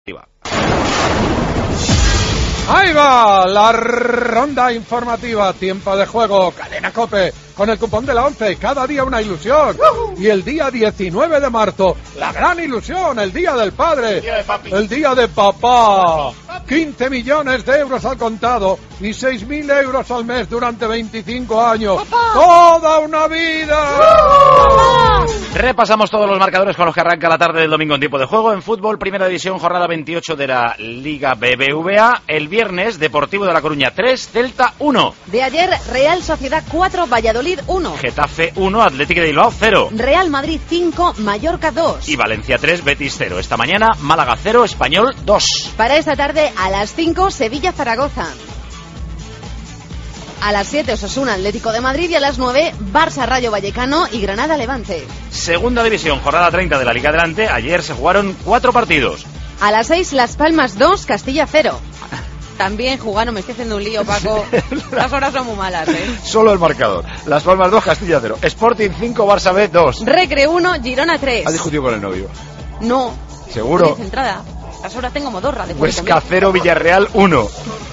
Ahí va la ronda informativa, tiempo de juego, Cadena COPE, con el cupón de la 11, cada día una ilusión. Y el día 19 de marzo, la gran ilusión, el día del padre, el día de papá. 15 millones de euros al contado y 6.000 euros al mes durante 25 años. ¡Papá! ¡Toda una vida! Repasamos todos los marcadores con los que arranca la tarde del domingo en tiempo de juego. En fútbol, primera división, jornada 28 de la Liga BBVA. El viernes, Deportivo de La Coruña 3, Celta 1. De ayer, Real Sociedad 4, Valladolid 1. Getafe 1, Atlético de Bilbao 0. Real Madrid 5, Mallorca 2. Y Valencia 3, Betis 0. Esta mañana, Málaga 0, Español 2. Para esta tarde, a las 5, Sevilla-Zaragoza. A las 7, Osasuna Atlético de Madrid y a las 9, Barça Rayo Vallecano y Granada Levante. Segunda división, jornada 30 de la Liga Adelante. Ayer se jugaron 4 partidos. A las 6, Las Palmas 2, Castilla 0. También jugaron, me estoy haciendo un lío, Paco. Las horas son muy malas, ¿eh? Solo el marcador. Las Palmas 2, Castilla 0. Sporting 5, Barça B 2. Recre 1, Girona 3. ¿Has discutido con el novio? No. ¿Seguro? Estoy centrada. Las horas tengo modorra. Huesca 0, Villarreal 1.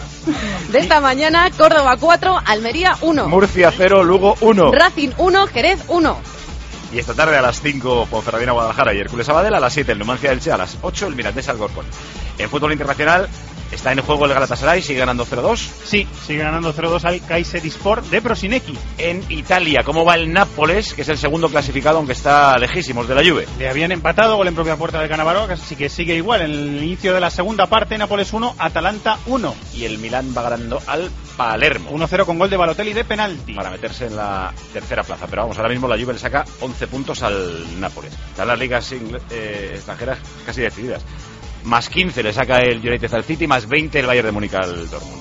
De esta mañana, Córdoba 4, Almería 1. Murcia 0, Lugo 1. Racing 1, Jerez 1. Y esta tarde a las 5, Ponferradina Guadalajara y Hércules Sabadell. A las 7, el Numancia Elche. A las 8, el Mirandés Alcorcón. En fútbol internacional está en juego el Galatasaray, sigue ganando 0-2. Sí, sigue ganando 0-2 al Kayserispor de Prosinecki. En Italia, ¿cómo va el Nápoles, que es el segundo clasificado, aunque está lejísimos de la Juve? Le habían empatado, gol en propia puerta de Cannavaro, así que sigue igual. En el inicio de la segunda parte, Nápoles 1, Atalanta 1. Y el Milán va ganando al Palermo. 1-0 con gol de Balotelli de penalti. Para meterse en la tercera plaza. Pero vamos, ahora mismo la Juve le saca 11 puntos al Nápoles. Están las ligas extranjeras casi decididas. Más 15 le saca el United al City, más 20 el Bayern de Múnich al Dortmund.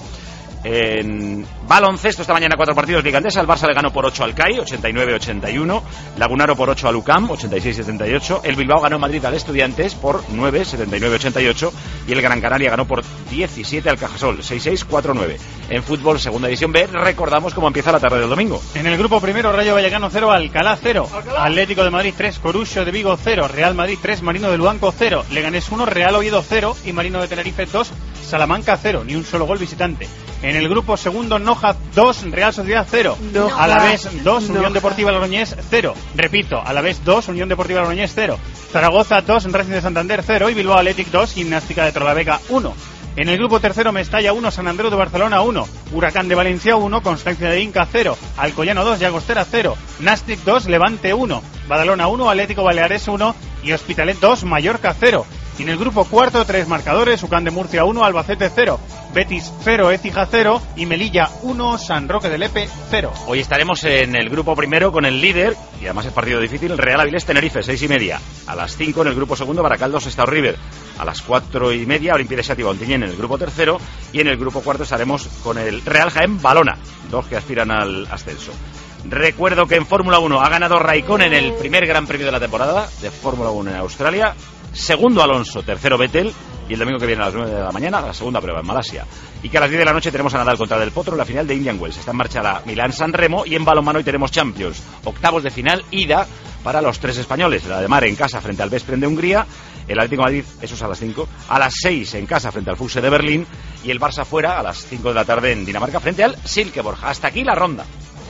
En baloncesto esta mañana 4 partidos Liga Andesa. El Barça le ganó por 8 al CAI, 89-81. Lagunaro por 8 al UCAM, 86-78. El Bilbao ganó en Madrid al Estudiantes por 9, 79-88. Y el Gran Canaria ganó por 17 al Cajasol, 6-6-4-9. En fútbol, segunda división B, recordamos cómo empieza la tarde del domingo. En el grupo primero, Rayo Vallecano 0, Alcalá 0. Atlético de Madrid 3, Corucho de Vigo 0. Real Madrid 3, Marino de Luanco 0. Leganés 1, Real Oviedo 0. Y Marino de Tenerife 2, Salamanca 0. Ni un solo gol visitante. En el grupo segundo, Noja 2, Real Sociedad 0. No. Alavés 2, No. Unión Deportiva Logroñés 0. Repito, Alavés 2, Unión Deportiva Logroñés 0. Zaragoza 2, Racing de Santander 0. Y Bilbao Athletic 2, Gimnástica de Torrelavega 1. En el grupo tercero, Mestalla 1, San Andreu de Barcelona 1. Huracán de Valencia 1, Constancia de Inca 0. Alcoyano 2, Llagostera 0. Nastic 2, Levante 1. Badalona 1, Atlético Baleares 1. Y Hospitalet 2, Mallorca 0. Y en el grupo cuarto, 3 marcadores, UCAM de Murcia 1, Albacete 0, Betis 0, Écija 0 y Melilla 1, San Roque de Lepe 0. Hoy estaremos en el grupo primero con el líder, y además es partido difícil, Real Avilés Tenerife, 6:30. A las 5 en el grupo segundo, Baracaldo Sestao River. A las 4:30, Olimpia de Xàtiva Ontinyent en el grupo tercero. Y en el grupo cuarto estaremos con el Real Jaén Balona, 2 que aspiran al ascenso. Recuerdo que en Fórmula 1 ha ganado Raikkonen en el primer Gran Premio de la temporada de Fórmula 1 en Australia. Segundo Alonso, tercero Vettel, y el domingo que viene a las 9 de la mañana la segunda prueba en Malasia. Y que a las 10 de la noche tenemos a Nadal contra Del Potro en la final de Indian Wells. Está en marcha la Milán-San Remo, y en balonmano hoy tenemos Champions, octavos de final, ida para los 3 españoles. La de Mar en casa frente al Veszprém de Hungría, el Atlético de Madrid, eso es a las 5, a las 6 en casa frente al Füchse de Berlín, y el Barça fuera a las 5 de la tarde en Dinamarca frente al Silkeborg. Hasta aquí la ronda.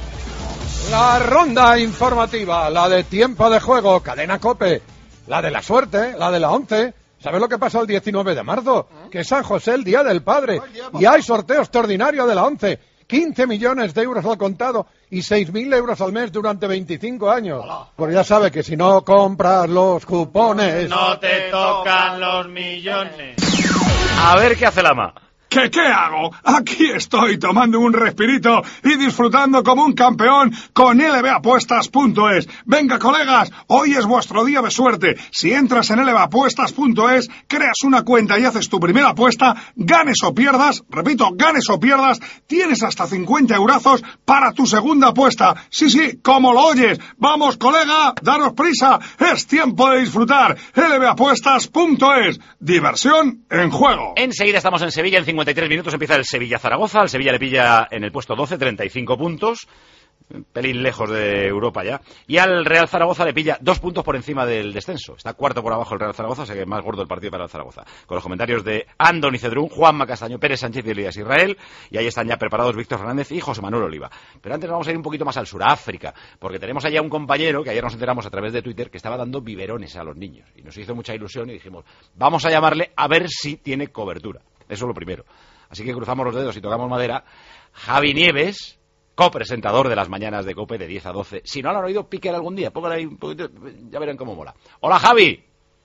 La ronda informativa, la de tiempo de juego, Cadena COPE, la de la suerte, la de la 11. ¿Sabes lo que pasa el 19 de marzo? Que es San José, el Día del Padre, y hay sorteo extraordinario de la 11. 15 millones de euros al contado y 6.000 euros al mes durante 25 años. Pues ya sabe que si no compras los cupones... No te tocan los millones. A ver qué hace Lama. ¿Qué hago? Aquí estoy tomando un respirito y disfrutando como un campeón con lbapuestas.es. Venga, colegas, hoy es vuestro día de suerte. Si entras en lbapuestas.es, creas una cuenta y haces tu primera apuesta, ganes o pierdas, repito, ganes o pierdas, tienes hasta 50 eurazos para tu segunda apuesta. Sí, como lo oyes. Vamos, colega, daros prisa. Es tiempo de disfrutar. lbapuestas.es. Diversión en juego. Enseguida estamos en Sevilla, en 53 minutos empieza el Sevilla-Zaragoza. Al Sevilla le pilla en el puesto 12, 35 puntos. un pelín lejos de Europa ya. Y al Real Zaragoza le pilla 2 puntos por encima del descenso. Está cuarto por abajo el Real Zaragoza, o sea que es más gordo el partido para el Zaragoza. Con los comentarios de Andoni Cedrún, Juanma Castaño, Pérez Sánchez y Elías Israel. Y ahí están ya preparados Víctor Fernández y José Manuel Oliva. Pero antes vamos a ir un poquito más al Suráfrica, porque tenemos allá un compañero que ayer nos enteramos a través de Twitter que estaba dando biberones a los niños. Y nos hizo mucha ilusión y dijimos, vamos a llamarle a ver si tiene cobertura. Eso es lo primero. Así que cruzamos los dedos y tocamos madera. Javi Nieves, copresentador de las mañanas de COPE de 10 a 12. Si no lo han oído, piquen algún día. Pónganle ahí un poquito, ya verán cómo mola. ¡Hola, Javi!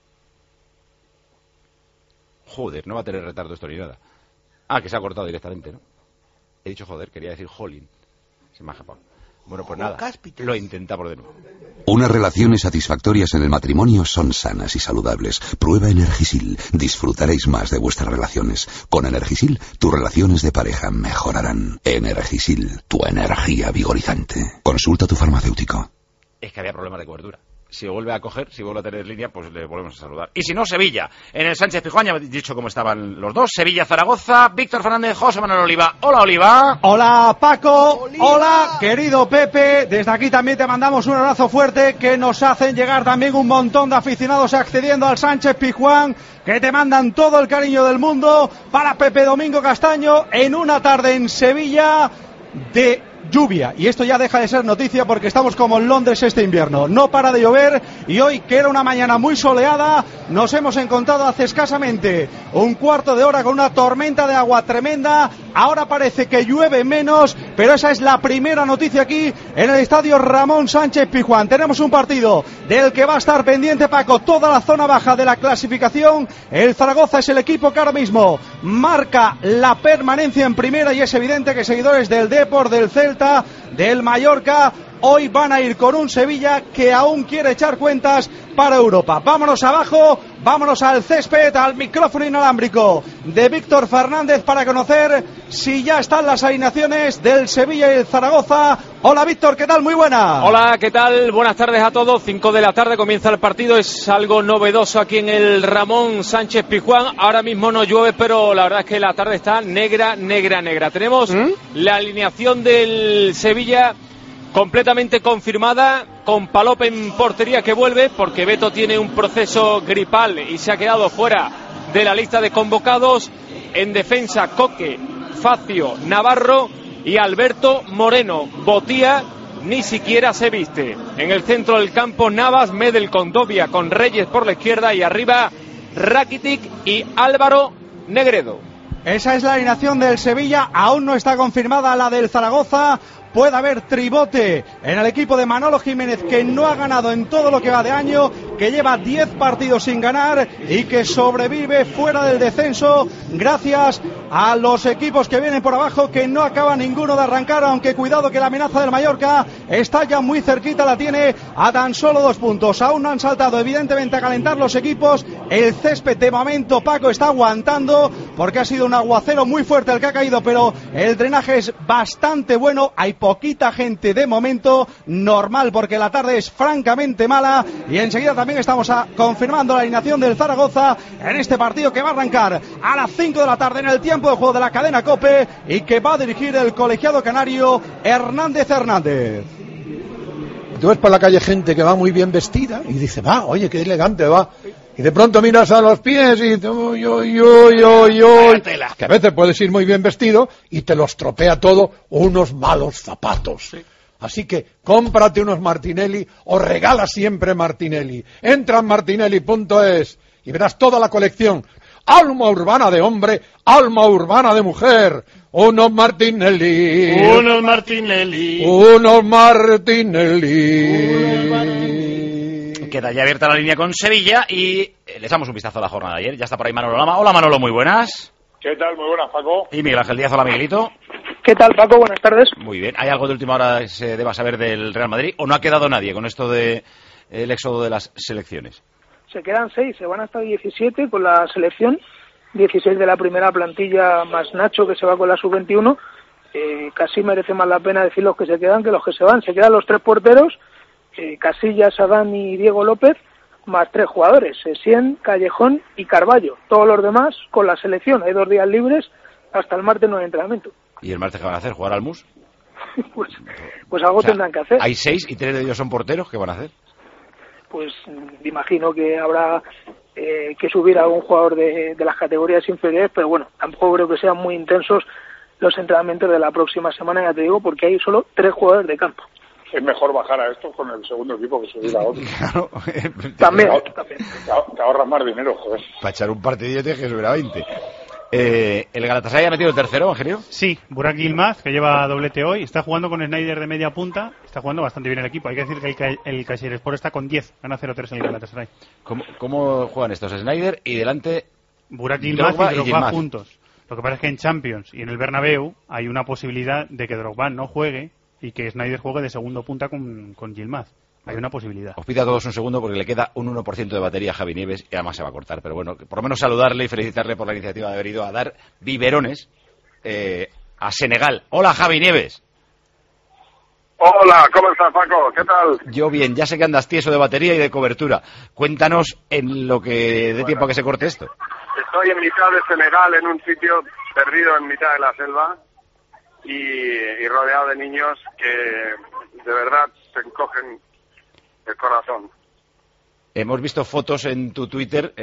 Joder, no va a tener retardo esto ni nada. Ah, que se ha cortado directamente, ¿no? He dicho joder, quería decir jolín. Se me ha escapado. Bueno, pues nada, lo intentamos de nuevo. Unas relaciones satisfactorias en el matrimonio son sanas y saludables. Prueba Energisil. Disfrutaréis más de vuestras relaciones. Con Energisil, tus relaciones de pareja mejorarán. Energisil, tu energía vigorizante. Consulta a tu farmacéutico. Es que había problemas de cobertura. Si vuelve a coger, si vuelve a tener línea, pues le volvemos a saludar. Y si no, Sevilla. En el Sánchez Pizjuán, ya he dicho cómo estaban los dos. Sevilla-Zaragoza, Víctor Fernández, José Manuel Oliva. Hola, Oliva. Hola, Paco. Oliva. Hola, querido Pepe. Desde aquí también te mandamos un abrazo fuerte, que nos hacen llegar también un montón de aficionados accediendo al Sánchez Pizjuán, que te mandan todo el cariño del mundo para Pepe Domingo Castaño en una tarde en Sevilla de lluvia. Y esto ya deja de ser noticia porque estamos como en Londres este invierno. No para de llover y hoy, que era una mañana muy soleada, nos hemos encontrado hace escasamente un cuarto de hora con una tormenta de agua tremenda. Ahora parece que llueve menos, pero esa es la primera noticia aquí en el estadio Ramón Sánchez Pizjuán. Tenemos un partido del que va a estar pendiente, Paco, toda la zona baja de la clasificación. El Zaragoza es el equipo que ahora mismo marca la permanencia en primera y es evidente que seguidores del Depor, del Celta, del Mallorca, hoy van a ir con un Sevilla que aún quiere echar cuentas para Europa. Vámonos abajo, vámonos al césped, al micrófono inalámbrico de Víctor Fernández para conocer si ya están las alineaciones del Sevilla y el Zaragoza. Hola, Víctor, ¿qué tal? Muy buena. Hola, ¿qué tal? Buenas tardes a todos. 5 de la tarde comienza el partido. Es algo novedoso aquí en el Ramón Sánchez Pizjuán. Ahora mismo no llueve, pero la verdad es que la tarde está negra, negra, negra. Tenemos la alineación del Sevilla completamente confirmada, con Palop en portería, que vuelve porque Beto tiene un proceso gripal y se ha quedado fuera de la lista de convocados. En defensa, Coque, Facio, Navarro y Alberto Moreno. Botía ni siquiera se viste. En el centro del campo, Navas, Medel con Dobia, con Reyes por la izquierda y arriba Rakitic y Álvaro Negredo. Esa es la alineación del Sevilla. Aún no está confirmada la del Zaragoza. Puede haber tribote en el equipo de Manolo Jiménez, que no ha ganado en todo lo que va de año, que lleva 10 partidos sin ganar y que sobrevive fuera del descenso gracias a los equipos que vienen por abajo, que no acaba ninguno de arrancar, aunque cuidado que la amenaza del Mallorca está ya muy cerquita, la tiene a tan solo 2 puntos. Aún no han saltado evidentemente a calentar los equipos. El césped de momento, Paco, está aguantando porque ha sido un aguacero muy fuerte el que ha caído, pero el drenaje es bastante bueno. Hay poquita gente de momento, normal porque la tarde es francamente mala. Y enseguida también estamos confirmando la alineación del Zaragoza en este partido que va a arrancar a las 5 de la tarde en el tiempo de juego de la cadena COPE y que va a dirigir el colegiado canario Hernández Hernández. Tú ves por la calle gente que va muy bien vestida y dice, va, oye, qué elegante va. Y de pronto miras a los pies y dices, que a veces puedes ir muy bien vestido y te los tropea todo unos malos zapatos. Sí. Así que cómprate unos Martinelli o regala siempre Martinelli. Entra en martinelli.es y verás toda la colección. Alma urbana de hombre, alma urbana de mujer. Unos Martinelli. Unos Martinelli. Unos Martinelli. Queda ya abierta la línea con Sevilla y le echamos un vistazo a la jornada de ayer. Ya está por ahí Manolo Lama. Hola, Manolo, muy buenas. ¿Qué tal? Muy buenas, Paco. Y Miguel Ángel Díaz. Hola, Miguelito. ¿Qué tal, Paco? Buenas tardes. Muy bien. ¿Hay algo de última hora que se deba saber del Real Madrid o no ha quedado nadie con esto de el éxodo de las selecciones? Se quedan 6, se van hasta 17 con la selección, 16 de la primera plantilla más Nacho, que se va con la sub-21. Casi merece más la pena decir los que se quedan que los que se van. Se quedan los 3 porteros, Casillas, Adán y Diego López, más 3 jugadores, Essien, Callejón y Carballo. Todos los demás con la selección. Hay 2 días libres, hasta el martes no hay entrenamiento. ¿Y el martes qué van a hacer? ¿Jugar al MUS? pues algo tendrán que hacer. Hay 6 y 3 de ellos son porteros. ¿Qué van a hacer? Pues me imagino que habrá que subir a un jugador de las categorías inferiores, pero bueno, tampoco creo que sean muy intensos los entrenamientos de la próxima semana, ya te digo, porque hay solo 3 jugadores de campo. Es mejor bajar a estos con el segundo equipo que subir a otro. Claro. También. Te ahorras más dinero, joder. Para echar un partidillo tienes que subir a 20. ¿El Galatasaray ha metido el tercero, Angelio? Sí, Burak Yilmaz, que lleva doblete hoy, está jugando con Sneijder de media punta, está jugando bastante bien el equipo. Hay que decir que el Kayserispor está con 10, gana 0-3 en el Galatasaray. ¿Cómo juegan estos? Sneijder y delante Burak Yilmaz y Drogba juntos. Lo que pasa es que en Champions y en el Bernabéu hay una posibilidad de que Drogba no juegue y que Sneijder juegue de segundo punta con Yilmaz. Hay una posibilidad. Os pido a todos un segundo porque le queda un 1% de batería a Javi Nieves y además se va a cortar. Pero bueno, por lo menos saludarle y felicitarle por la iniciativa de haber ido a dar biberones a Senegal. Hola, Javi Nieves. Hola, ¿cómo estás, Paco? ¿Qué tal? Yo bien, ya sé que andas tieso de batería y de cobertura. Cuéntanos en lo que dé tiempo a que se corte esto. Estoy en mitad de Senegal, en un sitio perdido en mitad de la selva y rodeado de niños que de verdad se encogen el corazón. Hemos visto fotos en tu Twitter.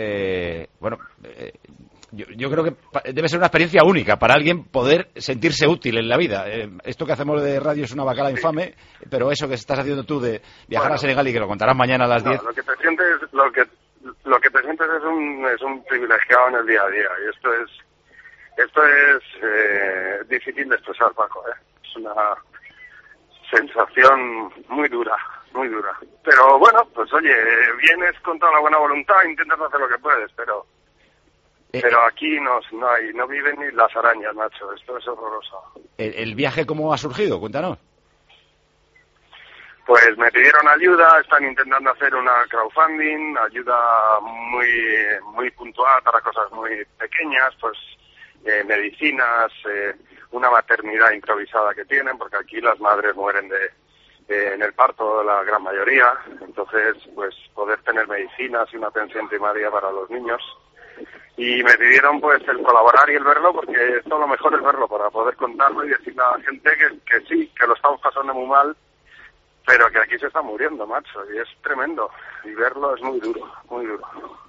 Yo creo que debe ser una experiencia única para alguien poder sentirse útil en la vida. Esto que hacemos de radio es una bacala infame, pero eso que estás haciendo tú de viajar a Senegal y que lo contarás mañana a las 10. Lo que te sientes, lo que te sientes es un privilegiado en el día a día, y esto es difícil de expresar, Paco. Es una sensación muy dura. Muy dura. Pero bueno, pues oye, vienes con toda la buena voluntad, intentas hacer lo que puedes, pero aquí no viven ni las arañas, macho. Esto es horroroso. ¿El viaje cómo ha surgido? Cuéntanos. Pues me pidieron ayuda, están intentando hacer una crowdfunding, ayuda muy puntual para cosas muy pequeñas, pues medicinas, una maternidad improvisada que tienen, porque aquí las madres mueren en el parto, la gran mayoría. Entonces, pues poder tener medicinas y una atención primaria para los niños. Y me pidieron pues el colaborar y el verlo, porque esto lo mejor es verlo para poder contarlo y decirle a la gente que sí, que lo estamos pasando muy mal, pero que aquí se está muriendo, macho, y es tremendo. Y verlo es muy duro, muy duro.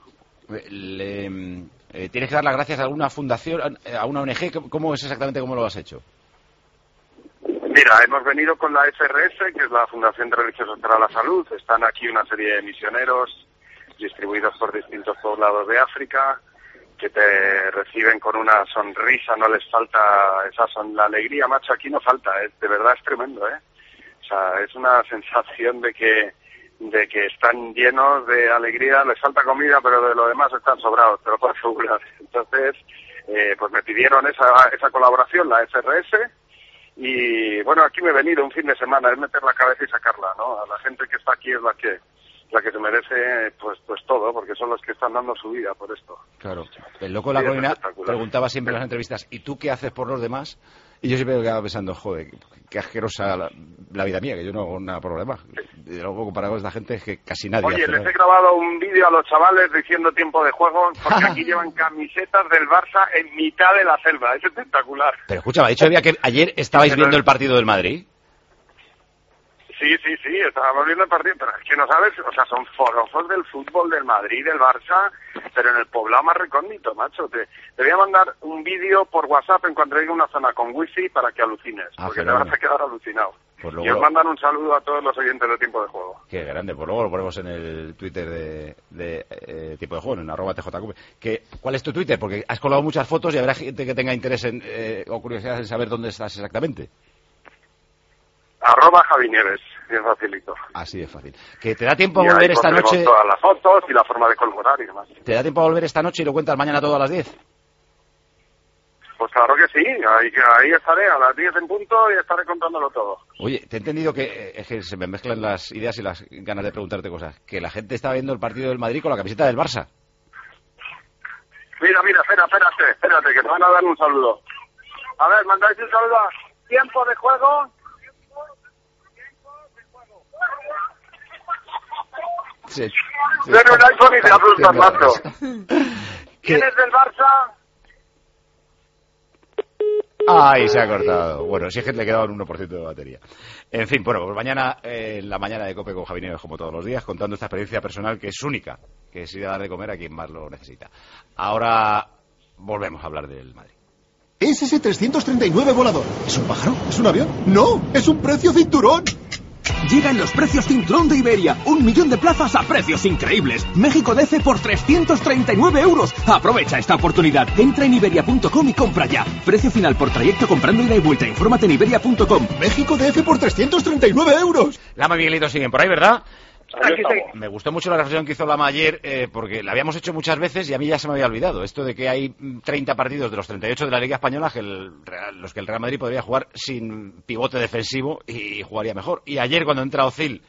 ¿Tienes que dar las gracias a alguna fundación, a una ONG? ¿Cómo es exactamente cómo lo has hecho? Mira, hemos venido con la FRS, que es la Fundación de Religiosos para la Salud. Están aquí una serie de misioneros distribuidos por distintos poblados de África, que te reciben con una sonrisa, no les falta la alegría, macho, aquí no falta, de verdad es tremendo, O sea, es una sensación de que están llenos de alegría, les falta comida, pero de lo demás están sobrados, te lo puedo asegurar. Entonces, pues me pidieron esa colaboración, la FRS. Y bueno, aquí me he venido un fin de semana, es meter la cabeza y sacarla, ¿no? A la gente que está aquí es la que se merece pues todo, porque son los que están dando su vida por esto. Claro. El loco de la colina preguntaba siempre en las entrevistas, ¿y tú qué haces por los demás? Y yo siempre me quedaba pensando, joder, qué asquerosa la vida mía, que yo no hago nada por los demás. Y luego comparado con esta gente es que casi nadie Oye, hace les nada. he grabado un vídeo a los chavales diciendo tiempo de juego, porque aquí llevan camisetas del Barça en mitad de la selva. Es espectacular. Pero escucha, me ha dicho que ayer estabais viendo el partido del Madrid. Sí, estábamos viendo el partido, pero es que no sabes, o sea, son forofos del fútbol, del Madrid, del Barça, pero en el poblado más recóndito, macho. Te voy a mandar un vídeo por WhatsApp en cuanto llegue a una zona con wifi para que alucines, porque te vas a quedar alucinado. Pues luego... Y os mandan un saludo a todos los oyentes de Tiempo de Juego. Qué grande, pues luego lo ponemos en el Twitter de Tiempo de Juego, en @TJCupe. ¿Cuál es tu Twitter? Porque has colgado muchas fotos y habrá gente que tenga interés o curiosidad en saber dónde estás exactamente. @Javi Nieves, bien facilito. Así de fácil. Que te da tiempo a volver esta noche. Todas las fotos y la forma de colaborar y demás. ¿Te da tiempo a volver esta noche y lo cuentas mañana todo a las 10? Pues claro que sí, ahí estaré a las 10 en punto y estaré contándolo todo. Oye, te he entendido que es que se me mezclan las ideas y las ganas de preguntarte cosas. Que la gente está viendo el partido del Madrid con la camiseta del Barça. Mira, espérate, que te van a dar un saludo. A ver, mandáis un saludo a Tiempo de Juego. Tiene un iPhone y te asustas, macho. ¿Quién es del Barça? Ay, se ha cortado. Bueno, si es que le quedaba un 1% de batería. En fin, bueno, pues mañana, en la mañana de COPE con Javi Nieves, como todos los días, contando esta experiencia personal que es única, que es ir a dar de comer a quien más lo necesita. Ahora volvemos a hablar del Madrid. Es ese 339 volador. ¿Es un pájaro? ¿Es un avión? ¡No! ¡Es un precio cinturón! Llegan los precios cinturón de Iberia. 1 millón de plazas a precios increíbles. México DF por 339 euros. Aprovecha esta oportunidad. Entra en Iberia.com y compra ya. Precio final por trayecto comprando ida y vuelta. Infórmate en Iberia.com. México DF por 339 euros. Lama y Miguelito siguen por ahí, ¿verdad? Aquí estoy. Me gustó mucho la reflexión que hizo Lama ayer, porque la habíamos hecho muchas veces y a mí ya se me había olvidado. Esto de que hay 30 partidos de los 38 de la Liga Española los que el Real Madrid podría jugar sin pivote defensivo y jugaría mejor. Y ayer cuando entra Özil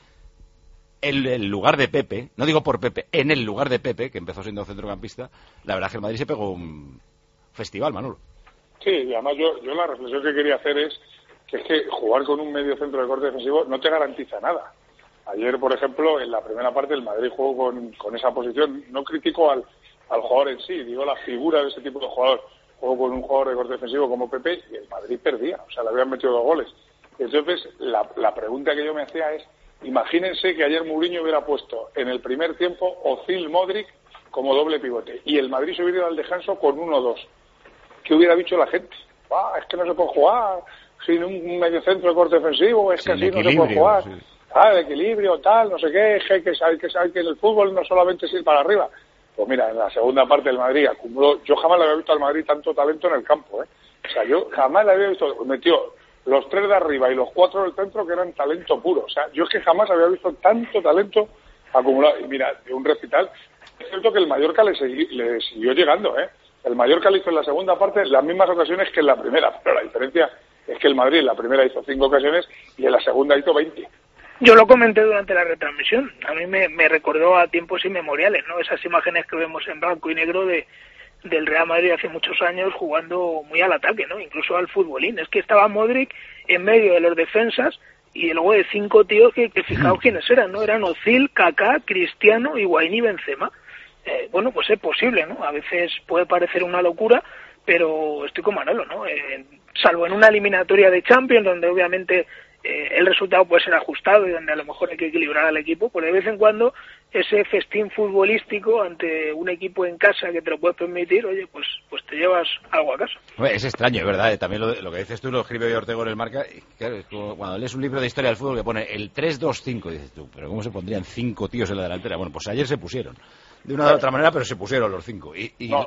en el lugar de Pepe, no digo por Pepe, en el lugar de Pepe, que empezó siendo centrocampista, la verdad es que el Madrid se pegó un festival, Manolo. Sí, y además yo la reflexión que quería hacer es que jugar con un medio centro de corte defensivo no te garantiza nada. Ayer, por ejemplo, en la primera parte el Madrid jugó con esa posición. No critico al jugador en sí, digo la figura de ese tipo de jugador. Jugó con un jugador de corte defensivo como Pepe y el Madrid perdía, o sea, le habían metido 2 goles. Entonces, la pregunta que yo me hacía es, imagínense que ayer Mourinho hubiera puesto en el primer tiempo Özil, Modric como doble pivote y el Madrid se hubiera ido al descanso con 1-2. ¿Qué hubiera dicho la gente? Es que no se puede jugar sin un medio centro de corte defensivo, es que así no se puede jugar. Sí. El equilibrio, tal, no sé qué, hay que saber que en el fútbol no solamente es ir para arriba. Pues mira, en la segunda parte del Madrid acumuló, yo jamás le había visto al Madrid tanto talento en el campo, O sea, yo jamás le había visto, metió los 3 de arriba y los 4 del centro que eran talento puro. O sea, yo es que jamás había visto tanto talento acumulado. Y mira, de un recital, es cierto que el Mallorca le siguió llegando, El Mallorca le hizo en la segunda parte las mismas ocasiones que en la primera, pero la diferencia es que el Madrid en la primera hizo 5 ocasiones y en la segunda hizo 20. Yo lo comenté durante la retransmisión. A mí me recordó a tiempos inmemoriales, ¿no? Esas imágenes que vemos en blanco y negro del Real Madrid hace muchos años jugando muy al ataque, ¿no? Incluso al futbolín. Es que estaba Modric en medio de los defensas y luego de 5 tíos que fijaos quiénes eran, ¿no? Eran Özil, Kaká, Cristiano, Higuaín y Benzema. Bueno, pues es posible, ¿no? A veces puede parecer una locura, pero estoy con Manolo, ¿no? Salvo en una eliminatoria de Champions, donde obviamente el resultado puede ser ajustado y donde a lo mejor hay que equilibrar al equipo, pues de vez en cuando ese festín futbolístico ante un equipo en casa que te lo puedes permitir, oye, pues te llevas algo a casa. Es extraño, ¿verdad? También lo que dices tú lo escribe Ortego en el Marca, y claro, cuando lees un libro de historia del fútbol que pone el 3-2-5, dices tú, pero ¿cómo se pondrían 5 tíos en la delantera? Bueno, pues ayer se pusieron, de una u otra manera, pero se pusieron los 5. No.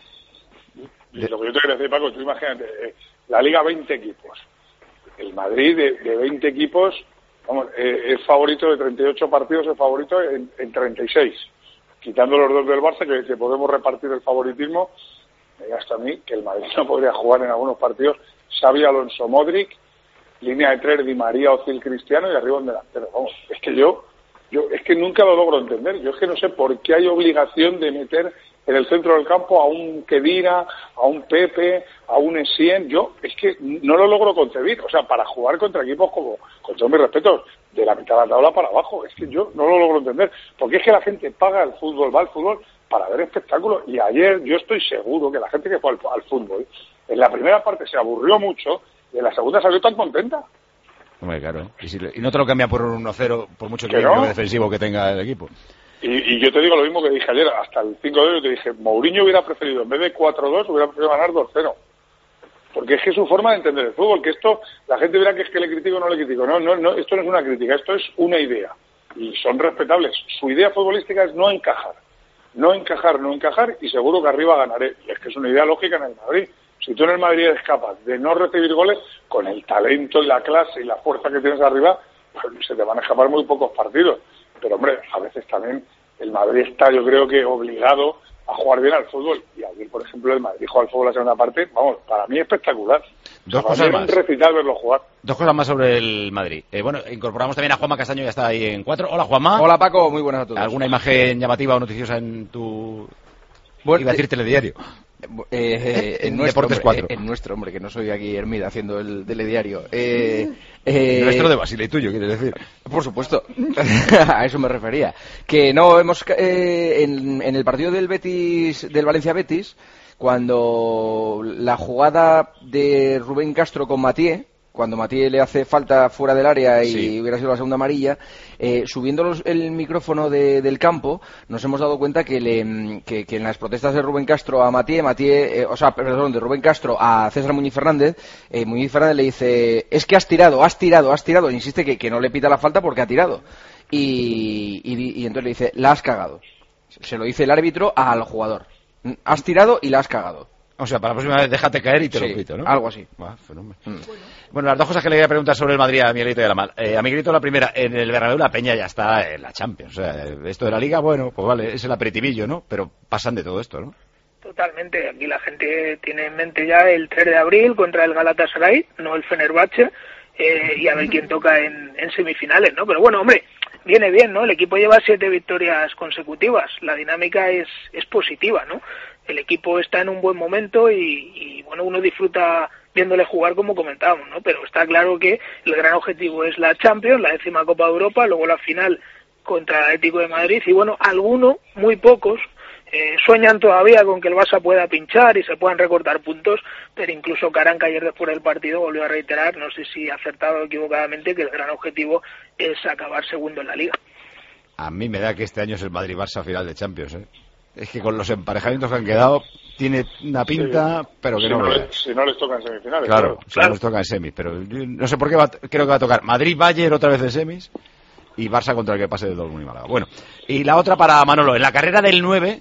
Y lo que yo te quería decir, Paco, tú imagínate, la Liga 20 equipos. El Madrid de 20 equipos, vamos, es favorito de 38 partidos, es favorito en 36. Quitando los 2 del Barça, que podemos repartir el favoritismo, hasta a mí que el Madrid no podría jugar en algunos partidos. Xavi, Alonso, Modric, línea de 3, Di María, Özil, Cristiano y arriba un delantero. Vamos, es que yo es que nunca lo logro entender. Yo es que no sé por qué hay obligación de meter en el centro del campo a un Khedira, a un Pepe, a un Essien. Yo es que no lo logro concebir. O sea, para jugar contra equipos como, con todos mis respetos, de la mitad de la tabla para abajo. Es que yo no lo logro entender. Porque es que la gente paga el fútbol, va al fútbol para ver espectáculos. Y ayer yo estoy seguro que la gente que fue al fútbol, en la primera parte se aburrió mucho y en la segunda salió tan contenta. Hombre, claro. Y no te lo cambia por un 1-0, por mucho equilibrio defensivo que tenga el equipo. Y yo te digo lo mismo que dije ayer, hasta el 5-2, te dije, Mourinho hubiera preferido, en vez de 4-2, hubiera preferido ganar 2-0. Porque es que es su forma de entender el fútbol, que esto, la gente dirá que es que le critico o no le critico. No, esto no es una crítica, esto es una idea. Y son respetables. Su idea futbolística es no encajar, y seguro que arriba ganaré. Y es que es una idea lógica en el Madrid. Si tú en el Madrid eres capaz de no recibir goles, con el talento y la clase y la fuerza que tienes arriba, pues se te van a escapar muy pocos partidos. Pero, hombre, a veces también el Madrid está, yo creo que, obligado a jugar bien al fútbol. Y ayer, por ejemplo, el Madrid jugó al fútbol la segunda parte, vamos, para mí espectacular. Dos cosas más. Es un recital verlo jugar. Dos cosas más sobre el Madrid. Bueno, incorporamos también a Juanma Castaño, ya está ahí en 4. Hola, Juanma. Hola, Paco, muy buenas a todos. ¿Alguna imagen llamativa o noticiosa en tu... Iba a decir telediario? En nuestro, Deportes 4. En nuestro, hombre, que no soy aquí Hermida haciendo el telediario. Nuestro de Basile y tuyo, quieres decir. Por supuesto, a eso me refería. Que no hemos en el partido del Betis, del Valencia Betis, cuando la jugada de Rubén Castro con Mathieu, cuando Mathieu le hace falta fuera del área y hubiera sido la segunda amarilla, subiendo el micrófono del campo, nos hemos dado cuenta que en las protestas de Rubén Castro a de Rubén Castro a César Muñiz Fernández le dice, es que has tirado, insiste que no le pita la falta porque ha tirado. Y entonces le dice, la has cagado. Se lo dice el árbitro al jugador. Has tirado y la has cagado. O sea, para la próxima vez déjate caer y te lo pito, ¿no? Algo así. Fenómeno. Bueno, las dos cosas que le quería preguntar sobre el Madrid a Miguelito y a la Mal. A Miguelito la primera, en el Bernabéu la Peña ya está en la Champions. O sea, esto de la Liga, bueno, pues vale, es el aperitivillo, ¿no? Pero pasan de todo esto, ¿no? Totalmente. Aquí la gente tiene en mente ya el 3 de abril contra el Galatasaray, no el Fenerbahce, y a ver quién toca en semifinales, ¿no? Pero bueno, hombre, viene bien, ¿no? El equipo lleva 7 victorias consecutivas. La dinámica es positiva, ¿no? El equipo está en un buen momento y bueno, uno disfruta viéndole jugar como comentábamos, ¿no? Pero está claro que el gran objetivo es la Champions, la 10ª Copa de Europa, luego la final contra el Atlético de Madrid y bueno, algunos, muy pocos, sueñan todavía con que el Barça pueda pinchar y se puedan recortar puntos, pero incluso Caranca ayer después del partido volvió a reiterar, no sé si acertado o equivocadamente, que el gran objetivo es acabar segundo en la Liga. A mí me da que este año es el Madrid-Barça final de Champions, ¿eh? Es que con los emparejamientos que han quedado tiene una pinta, pero que si no les tocan semifinales. Claro, si no les tocan semis, pero no sé por qué creo que va a tocar Madrid-Bayern otra vez de semis y Barça contra el que pase de Dortmund y Málaga. Bueno, y la otra para Manolo, en la carrera del 9,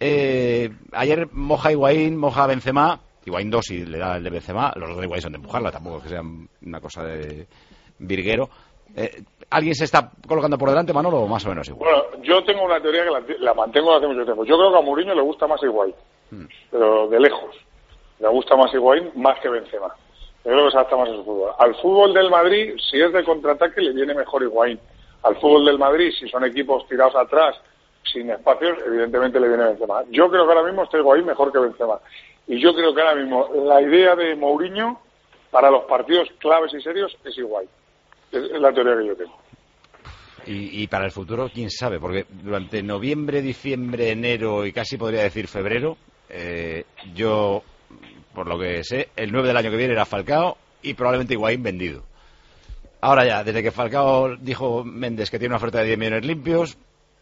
ayer moja Higuaín, moja Benzema, Higuaín 2 y le da el de Benzema, los dos de Higuaín son de empujarla, tampoco es que sean una cosa de virguero. ¿Alguien se está colocando por delante, Manolo, o más o menos igual? Bueno, yo tengo una teoría que la mantengo desde hace mucho tiempo. Yo creo que a Mourinho le gusta más Higuaín, pero de lejos. Le gusta más Higuaín más que Benzema. Yo creo que se adapta más a su fútbol. Al fútbol del Madrid, si es de contraataque, le viene mejor Higuaín. Al fútbol del Madrid, si son equipos tirados atrás, sin espacios, evidentemente le viene Benzema. Yo creo que ahora mismo está Higuaín mejor que Benzema. Y yo creo que ahora mismo la idea de Mourinho para los partidos claves y serios es Higuaín. Es la teoría que yo tengo. Y para el futuro, quién sabe, porque durante noviembre, diciembre, enero y casi podría decir febrero, yo, por lo que sé, el 9 del año que viene era Falcao y probablemente Higuaín vendido. Ahora ya, desde que Falcao dijo Méndez que tiene una oferta de 10 millones limpios,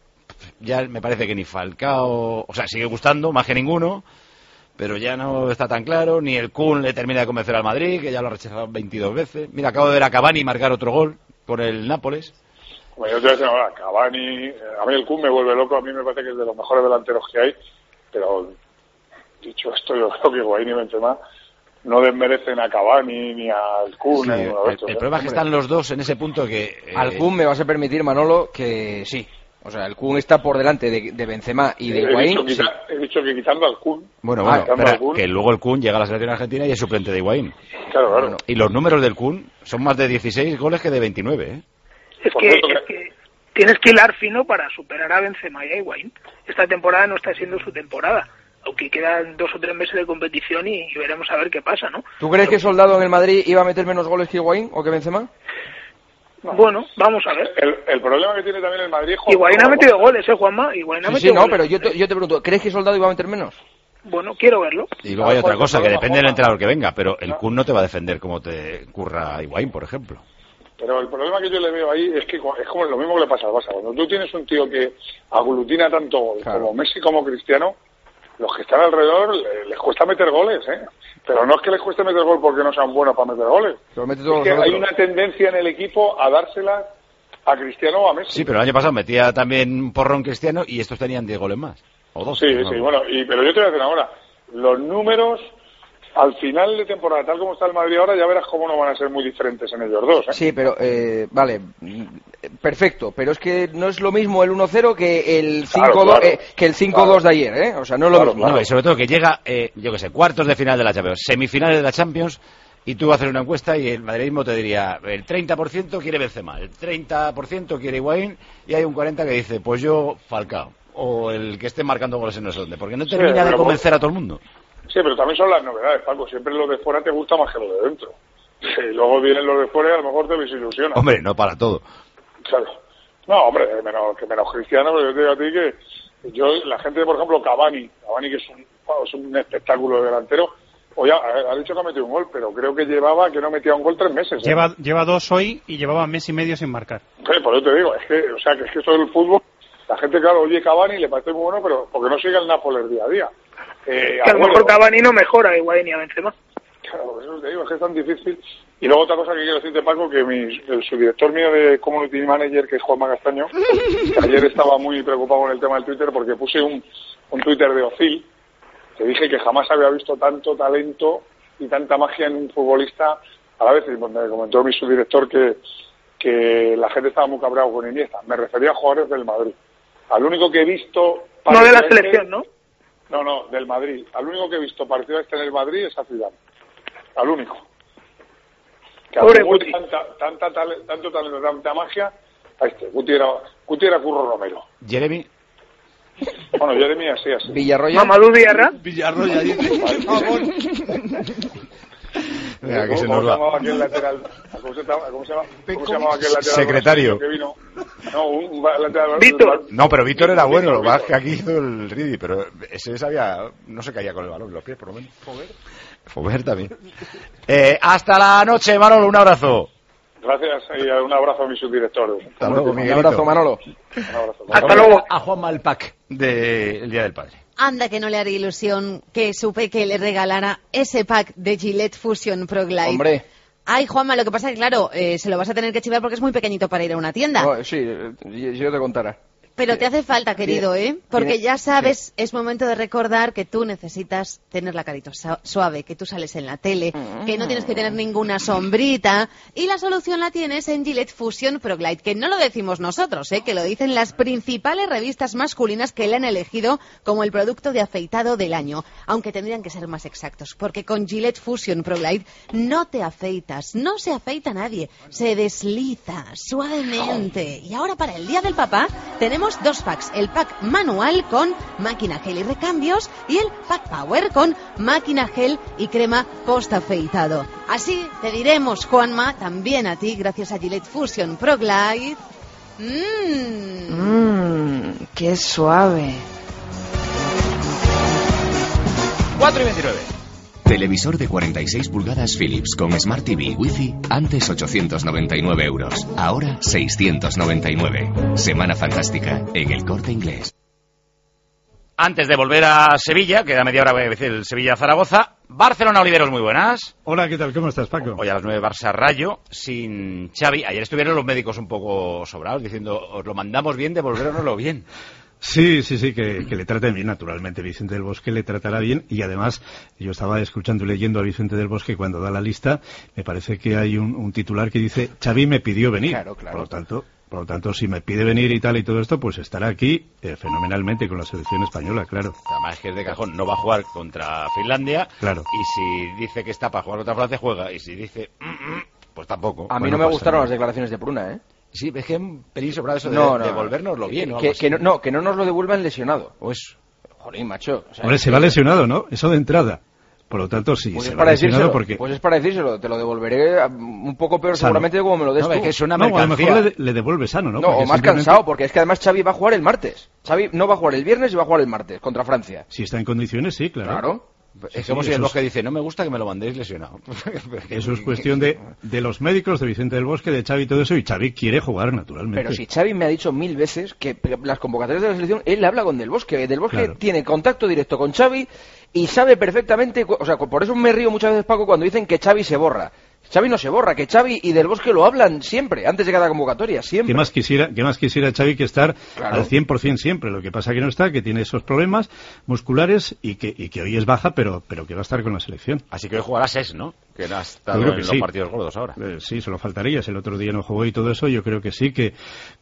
ya me parece que ni Falcao, o sea, sigue gustando más que ninguno, pero ya no está tan claro, ni el Kun le termina de convencer al Madrid, que ya lo ha rechazado 22 veces. Mira, acabo de ver a Cavani marcar otro gol por el Nápoles. Bueno, yo te voy a decir ahora, Cavani, a mí el Kun me vuelve loco, a mí me parece que es de los mejores delanteros que hay, pero dicho esto, yo creo que Higuaín y Benzema no desmerecen a Cavani ni al Kun. Sí, el problema es que están los dos en ese punto que... Al Kun me vas a permitir, Manolo, que sí. O sea, el Kun está por delante de Benzema y de Higuaín. He dicho que quitando al Kun. Bueno, pero que luego el Kun llega a la selección argentina y es suplente de Higuaín. Claro. Bueno, y los números del Kun son más de 16 goles que de 29, ¿eh? Es que tienes que hilar fino para superar a Benzema y a Higuaín. Esta temporada no está siendo su temporada, aunque quedan 2 o 3 meses de competición y veremos a ver qué pasa, ¿no? ¿Tú crees que Soldado en el Madrid iba a meter menos goles que Higuaín o que Benzema? No. Bueno, vamos a ver. El problema que tiene también el Madrid... Higuaín ha metido goles, Juanma. Higuaín ha metido goles. Pero yo te pregunto, ¿crees que Soldado iba a meter menos? Bueno, quiero verlo. Y luego hay otra cosa, que depende del entrenador que venga, pero el Kun no te va a defender como te curra Higuaín, por ejemplo. Pero el problema que yo le veo ahí es que es como lo mismo que le pasa al Barça. Cuando tú tienes un tío que aglutina tanto gol, como Messi como Cristiano, los que están alrededor les cuesta meter goles, ¿eh? Pero no es que les cueste meter gol porque no sean buenos para meter goles. Es que hay una tendencia en el equipo a dársela a Cristiano o a Messi. Sí, pero el año pasado metía también un porrón Cristiano y estos tenían 10 goles más. O 2. Sí, bueno, pero yo te voy a decir ahora, los números al final de temporada, tal como está el Madrid ahora, ya verás cómo no van a ser muy diferentes en ellos dos, ¿eh? Sí, pero, vale, perfecto, pero es que no es lo mismo el 1-0 que el 5-2 que el 5-2 de ayer, ¿eh? O sea, no es lo mismo. No, y sobre todo que llega, yo qué sé, cuartos de final de la Champions, semifinales de la Champions, y tú haces una encuesta y el madridismo te diría, el 30% quiere Benzema, el 30% quiere Higuaín, y hay un 40% que dice, pues yo, Falcao, o el que esté marcando goles en no sé dónde, porque no termina de convencer a todo el mundo. Sí, pero también son las novedades, Paco. Siempre lo de fuera te gusta más que lo de dentro. Y luego vienen los de fuera y a lo mejor te desilusiona. Hombre, no para todo. Claro. No, hombre, menos Cristiano, pero yo te digo a ti La gente, por ejemplo, Cavani que es un espectáculo de delantero, hoy ha dicho que ha metido un gol, pero creo que no metía un gol 3 meses. Lleva 2 hoy y llevaba mes y medio sin marcar. Por eso te digo, es que esto del fútbol, la gente, claro, oye Cavani le parece muy bueno, pero porque no sigue el Nápoles día a día. Que a lo mejor Cavani no mejora igual ni a Benzema. Claro, eso te digo, es que es tan difícil. Y luego otra cosa que quiero decirte, Paco, que el subdirector mío de Community Manager, que es Juanma Castaño, que ayer estaba muy preocupado con el tema del Twitter porque puse un Twitter de Ozil, que dije que jamás había visto tanto talento y tanta magia en un futbolista a la vez. Y me comentó mi subdirector que la gente estaba muy cabreado con Iniesta. Me refería a jugadores del Madrid. Al único que he visto... No de la selección, ¿no? No, del Madrid. Al único que he visto parecido a este en el Madrid es a Zidane. Al único. Que pobre Guti. Tanto talento, tanta magia, a este. Guti era Curro Romero. Jeremy. Bueno, Jeremy así. Villarroya. Mamadou Diarra. Villarroya, dice. Por favor. Mira, que se ¿Cómo nos se va. llamaba aquel lateral? ¿Cómo se llamaba aquel lateral? Secretario. Que vino? No, un lateral. Víctor. No, pero Víctor era bueno, lo que pasa es que aquí hizo el Ridi, pero ese no se caía con el balón, los pies por lo menos. Fover también. Hasta la noche, Manolo, un abrazo. Gracias y un abrazo a mi subdirector. Hasta luego, Un Miguelito. abrazo, Manolo. Un abrazo. Hasta luego. A Juanma el pack del Día del Padre. Anda que no le haré ilusión que supe que le regalara ese pack de Gillette Fusion Pro Glide. Hombre. Ay, Juanma, lo que pasa es que, claro, se lo vas a tener que chivar porque es muy pequeñito para ir a una tienda. No, sí, yo te contara. Pero te hace falta, querido, ¿eh? Porque ya sabes, sí. es momento de recordar que tú necesitas tener la carita suave, que tú sales en la tele, que no tienes que tener ninguna sombrita. Y la solución la tienes en Gillette Fusion Pro Glide, que no lo decimos nosotros, que lo dicen las principales revistas masculinas que le han elegido como el producto de afeitado del año. Aunque tendrían que ser más exactos, porque con Gillette Fusion Pro Glide no te afeitas, no se afeita nadie, se desliza suavemente. Y ahora para el Día del Papá tenemos 2 packs, el pack manual con máquina gel y recambios y el pack power con máquina gel y crema post afeitado. Así te diremos, Juanma, también a ti, gracias a Gillette Fusion Pro Glide. Qué suave. 4:29. Televisor de 46 pulgadas Philips con Smart TV Wi-Fi, antes 899 euros, ahora 699. Semana fantástica en El Corte Inglés. Antes de volver a Sevilla, queda media hora voy a decir el Sevilla-Zaragoza. Barcelona-Oliveros, muy buenas. Hola, ¿qué tal? ¿Cómo estás, Paco? Hoy a las 9 Barça-Rayo, sin Xavi. Ayer estuvieron los médicos un poco sobrados, diciendo, os lo mandamos bien, devolvéronoslo bien. Sí, que le traten bien, naturalmente. Vicente del Bosque le tratará bien y además yo estaba escuchando y leyendo a Vicente del Bosque cuando da la lista, me parece que hay un titular que dice Xavi me pidió venir. Claro. Por lo tanto, si me pide venir y tal y todo esto, pues estará aquí fenomenalmente con la selección española, claro. Además que es de cajón, no va a jugar contra Finlandia. Claro. Y si dice que está para jugar contra Francia, juega. Y si dice, pues tampoco. A mí no me gustaron las declaraciones de Pruna, ¿eh? Sí, es que es un pelín sobrado eso de devolvérnoslo bien. Que no nos lo devuelvan lesionado. Pues, jolín, macho. O sea, hombre, se va lesionado, ¿no? Eso de entrada. Por lo tanto, sí, pues se va lesionado porque... Pues es para decírselo, te lo devolveré un poco peor seguramente de como me lo des tú. Es que es una a lo mercancía. mejor le devuelve sano, ¿no? No, Porque o más simplemente... cansado, porque es que además Xavi va a jugar el martes. Xavi no va a jugar el viernes y va a jugar el martes contra Francia. Si está en condiciones, sí, claro. Claro. Es como si el Bosque dice, no me gusta que me lo mandéis lesionado. Eso es cuestión de los médicos, de Vicente del Bosque, de Xavi y todo eso, y Xavi quiere jugar naturalmente. Pero si Xavi me ha dicho 1000 veces que las convocatorias de la selección, él habla con Del Bosque. Del Bosque tiene contacto directo con Xavi y sabe perfectamente, o sea, por eso me río muchas veces, Paco, cuando dicen que Xavi se borra. Xavi no se borra, que Xavi y Del Bosque lo hablan siempre, antes de cada convocatoria, siempre. ¿Qué más quisiera Xavi que estar al 100% siempre? Lo que pasa que no está, que tiene esos problemas musculares y que hoy es baja, pero que va a estar con la selección. Así que hoy jugará Ses, ¿no? Que no ha estado en los partidos gordos ahora. Sí, solo faltaría. Si el otro día no jugó y todo eso, yo creo que sí, que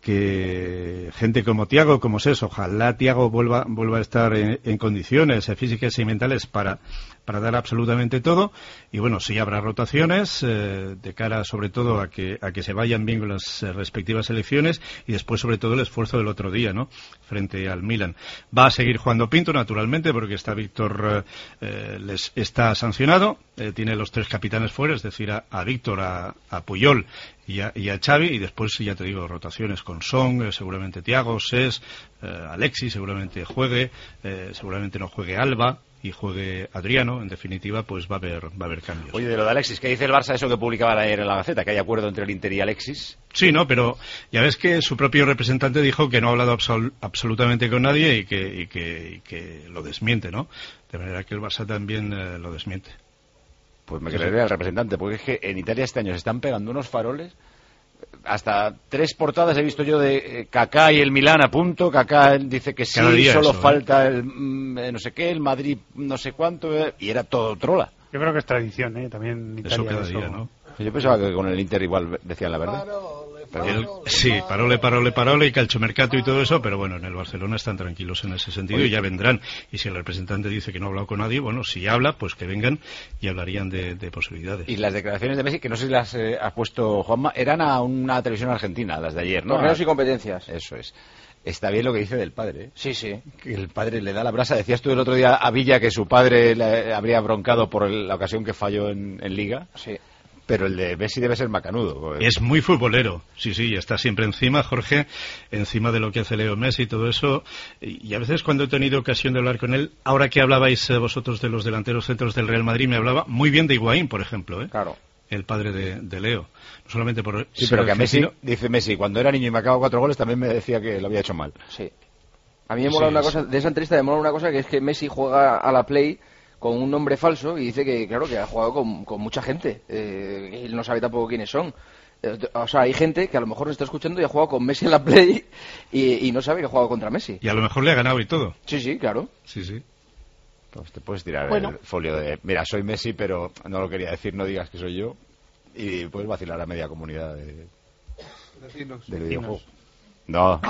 gente como Thiago, como Ses, ojalá Thiago vuelva a estar en condiciones físicas y mentales para dar absolutamente todo. Y bueno, sí habrá rotaciones, de cara sobre todo a que se vayan bien con las respectivas elecciones y después sobre todo el esfuerzo del otro día, ¿no?, frente al Milan. Va a seguir jugando Pinto, naturalmente, porque está Víctor les está sancionado, tiene los 3 capitanes fuera, es decir, a Víctor, a Puyol y a Xavi, y después, ya te digo, rotaciones con Son, seguramente Thiago, Ses, Alexis seguramente juegue, seguramente no juegue Alba y juegue Adriano. En definitiva, pues va a haber cambios. Oye, de lo de Alexis, ¿qué dice el Barça eso que publicaba ayer en la Gaceta? Que hay acuerdo entre el Inter y Alexis. Sí, no, pero ya ves que su propio representante dijo que no ha hablado absolutamente con nadie y que lo desmiente, ¿no? De manera que el Barça también lo desmiente. Pues me creeré al representante, porque es que en Italia este año se están pegando unos faroles. Hasta 3 portadas he visto yo de Kaká y el Milán a punto. Kaká dice que sí, solo falta el no sé qué, el Madrid no sé cuánto, y era todo trola. Yo creo que es tradición, también en Italia. Eso cada día, ¿no? Yo pensaba que con el Inter igual decían la verdad. Sí, parole y calchomercato y todo eso, pero bueno, en el Barcelona están tranquilos en ese sentido. Oye, y ya vendrán. Y si el representante dice que no ha hablado con nadie, bueno, si habla, pues que vengan y hablarían de posibilidades. Y las declaraciones de Messi, que no sé si las has puesto, Juanma, eran a una televisión argentina, las de ayer, ¿no? Torneos y competencias. Eso es. Está bien lo que dice del padre, ¿eh? Sí, sí. Que el padre le da la brasa. Decías tú el otro día a Villa que su padre le habría broncado por la ocasión que falló en Liga. Sí. Pero el de Messi debe ser macanudo. Es muy futbolero, sí, está siempre encima, Jorge, encima de lo que hace Leo Messi y todo eso. Y a veces cuando he tenido ocasión de hablar con él, ahora que hablabais vosotros de los delanteros centros del Real Madrid, me hablaba muy bien de Higuaín, por ejemplo, ¿eh? Claro. El padre de Leo. No solamente por... Sí, pero que a Messi, dice Messi, cuando era niño y marcaba 4 goles, también me decía que lo había hecho mal. Sí. A mí me mola una cosa, de esa entrevista me mola una cosa, que es que Messi juega a la Play con un nombre falso y dice que, claro, que ha jugado con mucha gente. Y él no sabe tampoco quiénes son. O sea, hay gente que a lo mejor nos está escuchando y ha jugado con Messi en la Play y no sabe que ha jugado contra Messi. Y a lo mejor le ha ganado y todo. Sí, claro. Sí. Pues te puedes tirar el folio de, mira, soy Messi, pero no lo quería decir, no digas que soy yo. Y puedes vacilar a media comunidad del videojuego. No.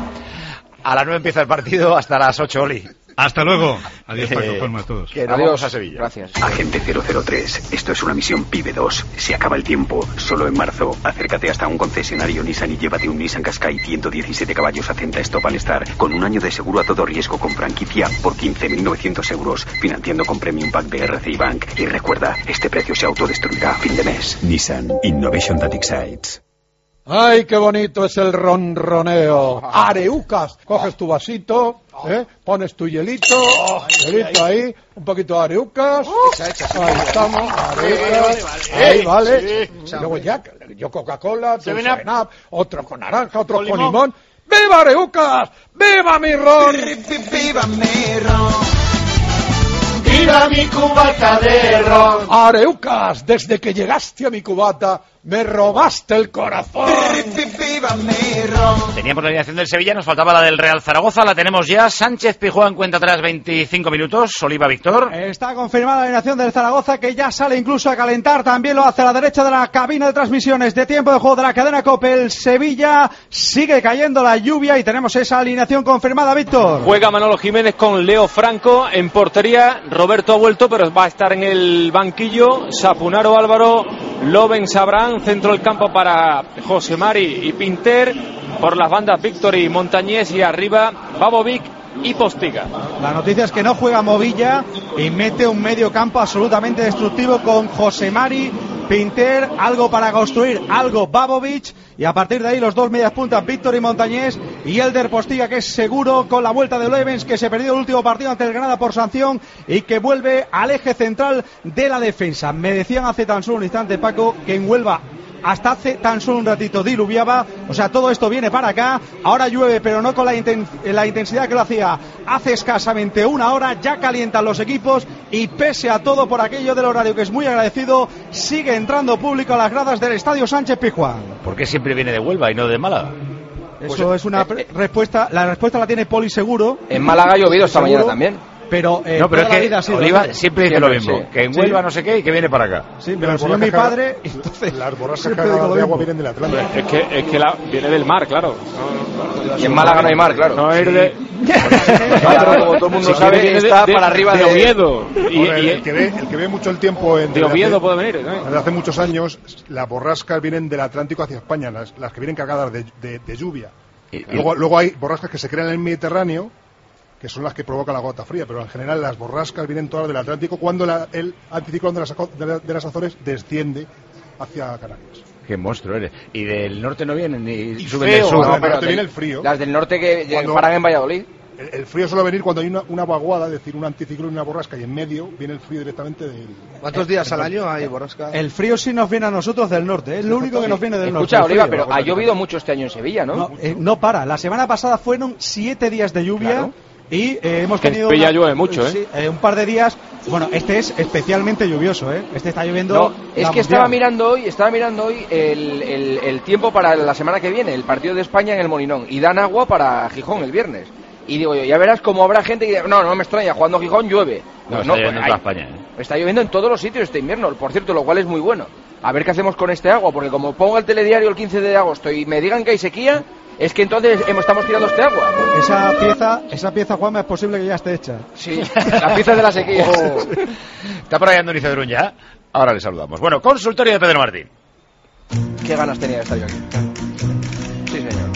A las 9 empieza el partido, hasta las 8, Oli. Hasta luego. Adiós, Paco, Juanma, a todos. Adiós a Sevilla. Gracias. Agente 003, esto es una misión PIBE 2. Se acaba el tiempo. Solo en marzo. Acércate hasta un concesionario Nissan y llévate un Nissan Qashqai 117 caballos a Centa Stop and Start con un año de seguro a todo riesgo con franquicia por 15.900 euros, financiando con Premium Pack de RCI Bank. Y recuerda, este precio se autodestruirá a fin de mes. Nissan Innovation that excites. ¡Ay, qué bonito es el ronroneo! Areucas. Coges tu vasito, pones tu hielito ahí, un poquito de areucas. Ahí estamos, areucas. Ahí, vale. Luego ya, yo Coca-Cola, tú 7-Up, otro con naranja, otro con limón. ¡Viva Areucas! ¡Viva mi ron! ¡Viva mi ron! ¡Viva mi cubata de ron! Areucas, desde que llegaste a mi cubata, me robaste el corazón. Teníamos la alineación del Sevilla, nos faltaba la del Real Zaragoza, la tenemos ya. Sánchez Pizjuán cuenta atrás 25 minutos. Oliva Víctor. Está confirmada la alineación del Zaragoza, que ya sale incluso a calentar. También lo hace a la derecha de la cabina de transmisiones de tiempo de juego de la cadena COPE. El Sevilla sigue cayendo la lluvia y tenemos esa alineación confirmada, Víctor. Juega Manolo Jiménez con Leo Franco en portería. Roberto ha vuelto, pero va a estar en el banquillo. Sapunaro Álvaro, Loven Sabrán. Centro del campo para José Mari y Pinter, por las bandas Víctor y Montañés, y arriba Babovic y Postiga. La noticia es que no juega Movilla y mete un medio campo absolutamente destructivo con José Mari, Pinter, algo para construir, algo Babovic, y a partir de ahí los dos medias puntas, Víctor y Montañés, y Elder Postiga, que es seguro con la vuelta de Levens, que se perdió el último partido ante el Granada por sanción y que vuelve al eje central de la defensa. Me decían hace tan solo un instante, Paco, que en Huelva hasta hace tan solo un ratito diluviaba, o sea, todo esto viene para acá, ahora llueve, pero no con la intensidad que lo hacía hace escasamente una hora. Ya calientan los equipos y pese a todo, por aquello del horario que es muy agradecido, sigue entrando público a las gradas del Estadio Sánchez Pizjuán. ¿Por qué siempre viene de Huelva y no de Málaga? Eso es una respuesta, la respuesta la tiene Poli seguro. En Málaga ha llovido esta mañana también. Pero, no, pero es que Oliva siempre dice lo mismo, que en Huelva no sé qué y que viene para acá. Sí, pero soy mi padre, entonces las borrascas de agua vienen del Atlántico. Es que viene del mar, claro. Y en Málaga no hay mar, claro. No es Como todo el mundo sabe, está para arriba de Oviedo. El que ve mucho el tiempo de Oviedo puede venir. Desde hace muchos años, las borrascas vienen del Atlántico hacia España, las que vienen cargadas de lluvia. Luego hay borrascas que se crean en el Mediterráneo, que son las que provocan la gota fría, pero en general las borrascas vienen todas del Atlántico cuando el anticiclón de las Azores desciende hacia Canarias. Qué monstruo eres. Y del norte no vienen ni suben del sur. No, pero viene el frío. Las del norte que paran en Valladolid. El frío suele venir cuando hay una vaguada, es decir, un anticiclón y una borrasca, y en medio viene el frío directamente del... ¿Cuántos días al año hay borrasca? El frío sí nos viene a nosotros del norte, es lo único que nos viene del norte. Escucha, Oliva, pero ha llovido mucho este año en Sevilla, ¿no? No para. La semana pasada fueron 7 días de lluvia. Claro. Y hemos tenido ya llueve mucho, sí, un par de días. Bueno, este es especialmente lluvioso, ¿eh? Este está lloviendo. No, es que estaba mirando hoy el tiempo para la semana que viene, el partido de España en el Molinón, y dan agua para Gijón el viernes. Y digo yo, ya verás cómo habrá gente que dice, no me extraña, jugando a Gijón llueve. Está lloviendo en toda España. Está lloviendo en todos los sitios este invierno, por cierto, lo cual es muy bueno. A ver qué hacemos con este agua, porque como pongo el telediario el 15 de agosto y me digan que hay sequía, es que entonces estamos tirando este agua. Esa pieza, Juanma, es posible que ya esté hecha. Sí, la pieza de la sequía. Está por ahí Andoni Cedrún ya. Ahora le saludamos. Bueno, consultorio de Pedro Martín. Qué ganas tenía de estar yo aquí. Sí, señor.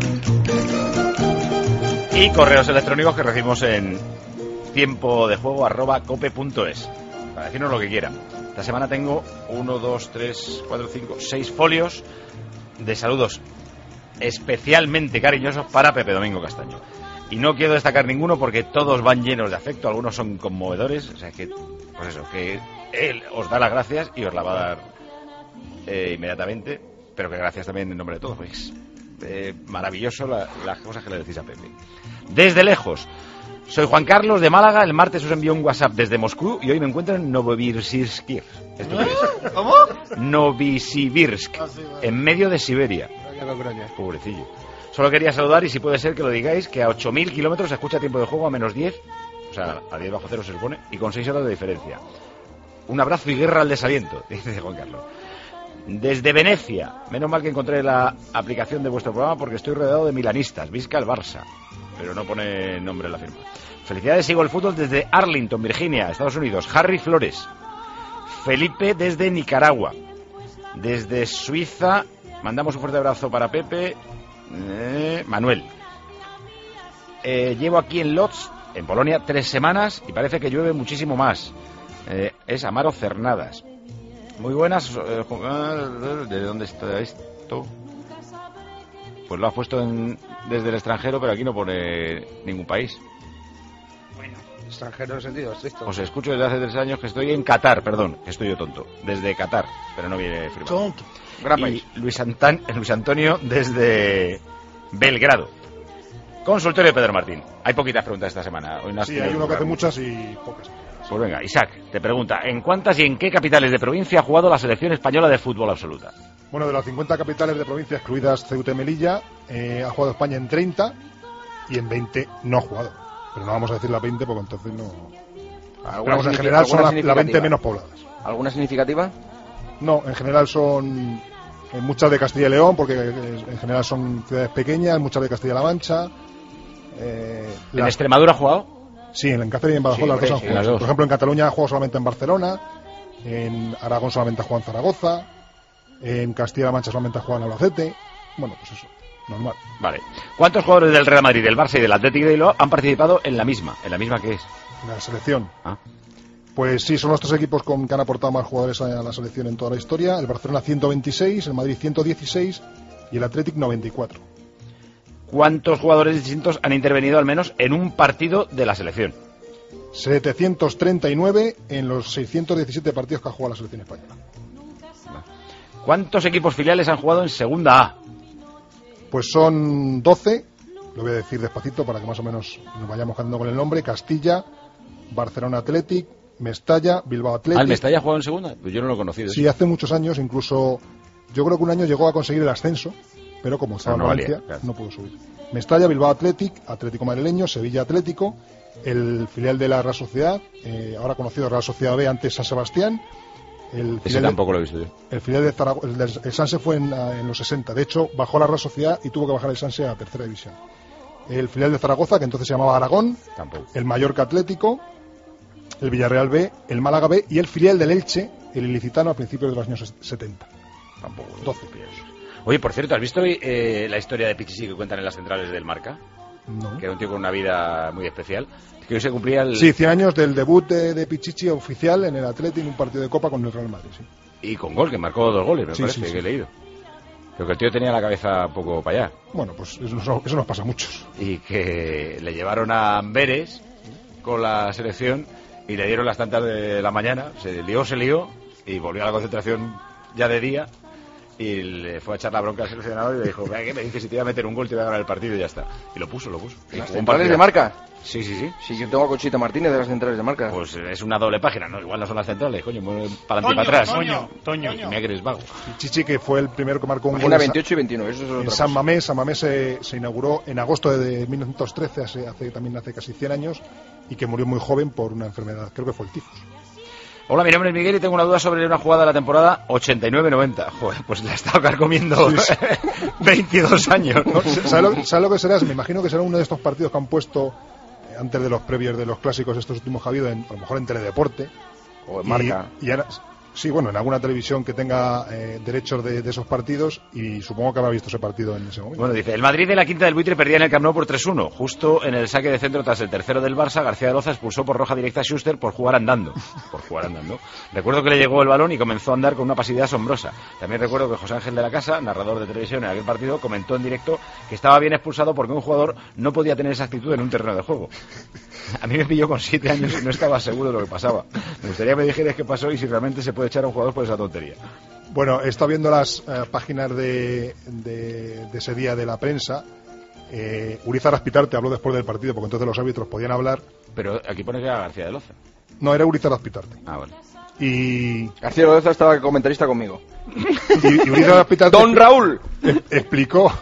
Y correos electrónicos que recibimos en tiempodejuego@cope.es para decirnos lo que quieran. Esta semana tengo 1, 2, 3, 4, 5, 6 folios de saludos especialmente cariñosos para Pepe Domingo Castaño. Y no quiero destacar ninguno porque todos van llenos de afecto, algunos son conmovedores, o sea que, pues eso, que él os da las gracias y os la va a dar inmediatamente, pero que gracias también en nombre de todos, pues maravilloso las cosas que le decís a Pepe. Desde lejos, soy Juan Carlos de Málaga, el martes os envió un WhatsApp desde Moscú y hoy me encuentro en Novosibirsk. ¿Cómo? Novosibirsk, en medio de Siberia. Pobrecillo. Solo quería saludar y si puede ser que lo digáis, que a 8.000 kilómetros se escucha Tiempo de Juego a menos 10, o sea, a 10 bajo cero se supone, y con 6 horas de diferencia. Un abrazo y guerra al desaliento, dice Juan Carlos. Desde Venecia, menos mal que encontré la aplicación de vuestro programa porque estoy rodeado de milanistas, Vizca el Barça, pero no pone nombre en la firma. Felicidades, sigo el fútbol desde Arlington, Virginia, Estados Unidos. Harry Flores. Felipe desde Nicaragua. Desde Suiza, mandamos un fuerte abrazo para Pepe. Manuel. Llevo aquí en Lodz, en Polonia, 3 semanas y parece que llueve muchísimo más. Es Amaro Cernadas. Muy buenas. ¿De dónde está esto? Pues lo has puesto desde el extranjero, pero aquí no pone ningún país. Bueno, extranjero en sentido estricto. Os escucho desde hace 3 años que estoy en Qatar, perdón, que estoy yo tonto. Desde Qatar, pero no viene firmado. Tonto. Gran país. Y Luis Antonio desde Belgrado. Consultorio de Pedro Martín. Hay poquitas preguntas esta semana. Hoy sí, hay uno que hace muchas y pocas. Pues venga, Isaac, te pregunta, ¿en cuántas y en qué capitales de provincia ha jugado la selección española de fútbol absoluta? Bueno, de las 50 capitales de provincia, excluidas Ceuta y Melilla, ha jugado España en 30 y en 20 no ha jugado. Pero no vamos a decir las 20 porque entonces no... Pero en general son las 20 menos pobladas. ¿Alguna significativa? No, en general son muchas de Castilla y León, porque en general son ciudades pequeñas, muchas de Castilla-La Mancha. ¿En Extremadura ha jugado? Sí, en Cáceres y en Badajoz las dos han jugado. Por ejemplo, en Cataluña ha jugado solamente en Barcelona, en Aragón solamente ha jugado en Zaragoza, en Castilla-La Mancha solamente ha jugado en Albacete. Bueno, pues eso, normal. Vale. ¿Cuántos jugadores del Real Madrid, del Barça y del Atlético de Bilbao han participado en la misma? ¿En la misma qué es? En la selección. Pues sí, son los 3 equipos que han aportado más jugadores a la selección en toda la historia. El Barcelona 126, el Madrid 116 y el Atlético 94. ¿Cuántos jugadores distintos han intervenido al menos en un partido de la selección? 739 en los 617 partidos que ha jugado la selección española. ¿Cuántos equipos filiales han jugado en Segunda A? Pues son 12, lo voy a decir despacito para que más o menos nos vayamos quedando con el nombre. Castilla, Barcelona Athletic, Mestalla, Bilbao Athletic. ¿El Mestalla ha jugado en Segunda? Pues yo no lo he conocido. Sí, hace muchos años, incluso yo creo que un año llegó a conseguir el ascenso, pero como estaba en Valencia, no pudo subir. Mestalla, Bilbao Athletic, Atlético Madrileño, Sevilla Atlético, el filial de la Real Sociedad, ahora conocido Real Sociedad B, antes San Sebastián. Ese tampoco lo he visto yo. El filial de Zaragoza, el Sanse fue en los 60. De hecho, bajó la Real Sociedad y tuvo que bajar el Sanse a tercera división. el filial de Zaragoza, que entonces se llamaba Aragón, Tampoco. el Mallorca Atlético, el Villarreal B, el Málaga B y el filial del Elche, el ilicitano, a principios de los años 70. Tampoco. 12. Oye, por cierto, ¿has visto la historia de Pichichi que cuentan en las centrales del Marca? No. Que era un tío con una vida muy especial. Es que hoy se cumplía el... Sí, 100 años del debut de Pichichi oficial en el Atleti en un partido de Copa con el Real Madrid, sí. Y con gol, que marcó 2 goles, me parece, sí. que he leído. Creo que el tío tenía la cabeza un poco para allá. Bueno, pues eso nos pasa a muchos. Y que le llevaron a Amberes con la selección y le dieron las tantas de la mañana. Se lió y volvió a la concentración ya de día. Y le fue a echar la bronca al seleccionador y le dijo, ¿qué me dices? Si te iba a meter un gol te iba a ganar el partido y ya está. Y lo puso. ¿Las centrales de Marca? Sí. Sí, yo tengo a Conchita Martínez de las centrales de Marca. Pues es una doble página, ¿no? Igual no son las centrales, coño, para adelante y para atrás. Toño. Y mira que eres vago. Chichi, que fue el primero que marcó un Página gol 28 y 29, eso es otra en cosa. San Mamés. San Mamés se inauguró en agosto de 1913, hace casi 100 años, y que murió muy joven por una enfermedad, creo que fue el tifus. Hola, mi nombre es Miguel y tengo una duda sobre una jugada de la temporada 89-90. Joder, pues la he estado carcomiendo 22 años. No, ¿sabes lo que será? Me imagino que será uno de estos partidos que han puesto antes de los previos de los clásicos estos últimos que ha habido, a lo mejor en Teledeporte. O en Marca. Y ahora, sí, bueno, en alguna televisión que tenga derechos de esos partidos, y supongo que habrá visto ese partido en ese momento. Bueno, dice, el Madrid de la Quinta del Buitre perdía en el Camp Nou por 3-1. Justo en el saque de centro tras el tercero del Barça, García de Loza expulsó por roja directa a Schuster por jugar andando. Recuerdo que le llegó el balón y comenzó a andar con una pasividad asombrosa. También recuerdo que José Ángel de la Casa, narrador de televisión en aquel partido, comentó en directo que estaba bien expulsado porque un jugador no podía tener esa actitud en un terreno de juego. A mí me pilló con 7 años y no estaba seguro de lo que pasaba. Me gustaría que me dijeras qué pasó y si realmente se puede echar a un jugador por esa tontería. Bueno, he estado viendo las páginas de ese día de la prensa. Urizar Azpitarte habló después del partido, porque entonces los árbitros podían hablar. Pero aquí pone que era García de Loza. No, era Urizar Azpitarte. Ah, vale. Y García de Loza estaba comentarista conmigo. Y Urizar Azpitarte ¡Don Raúl! explicó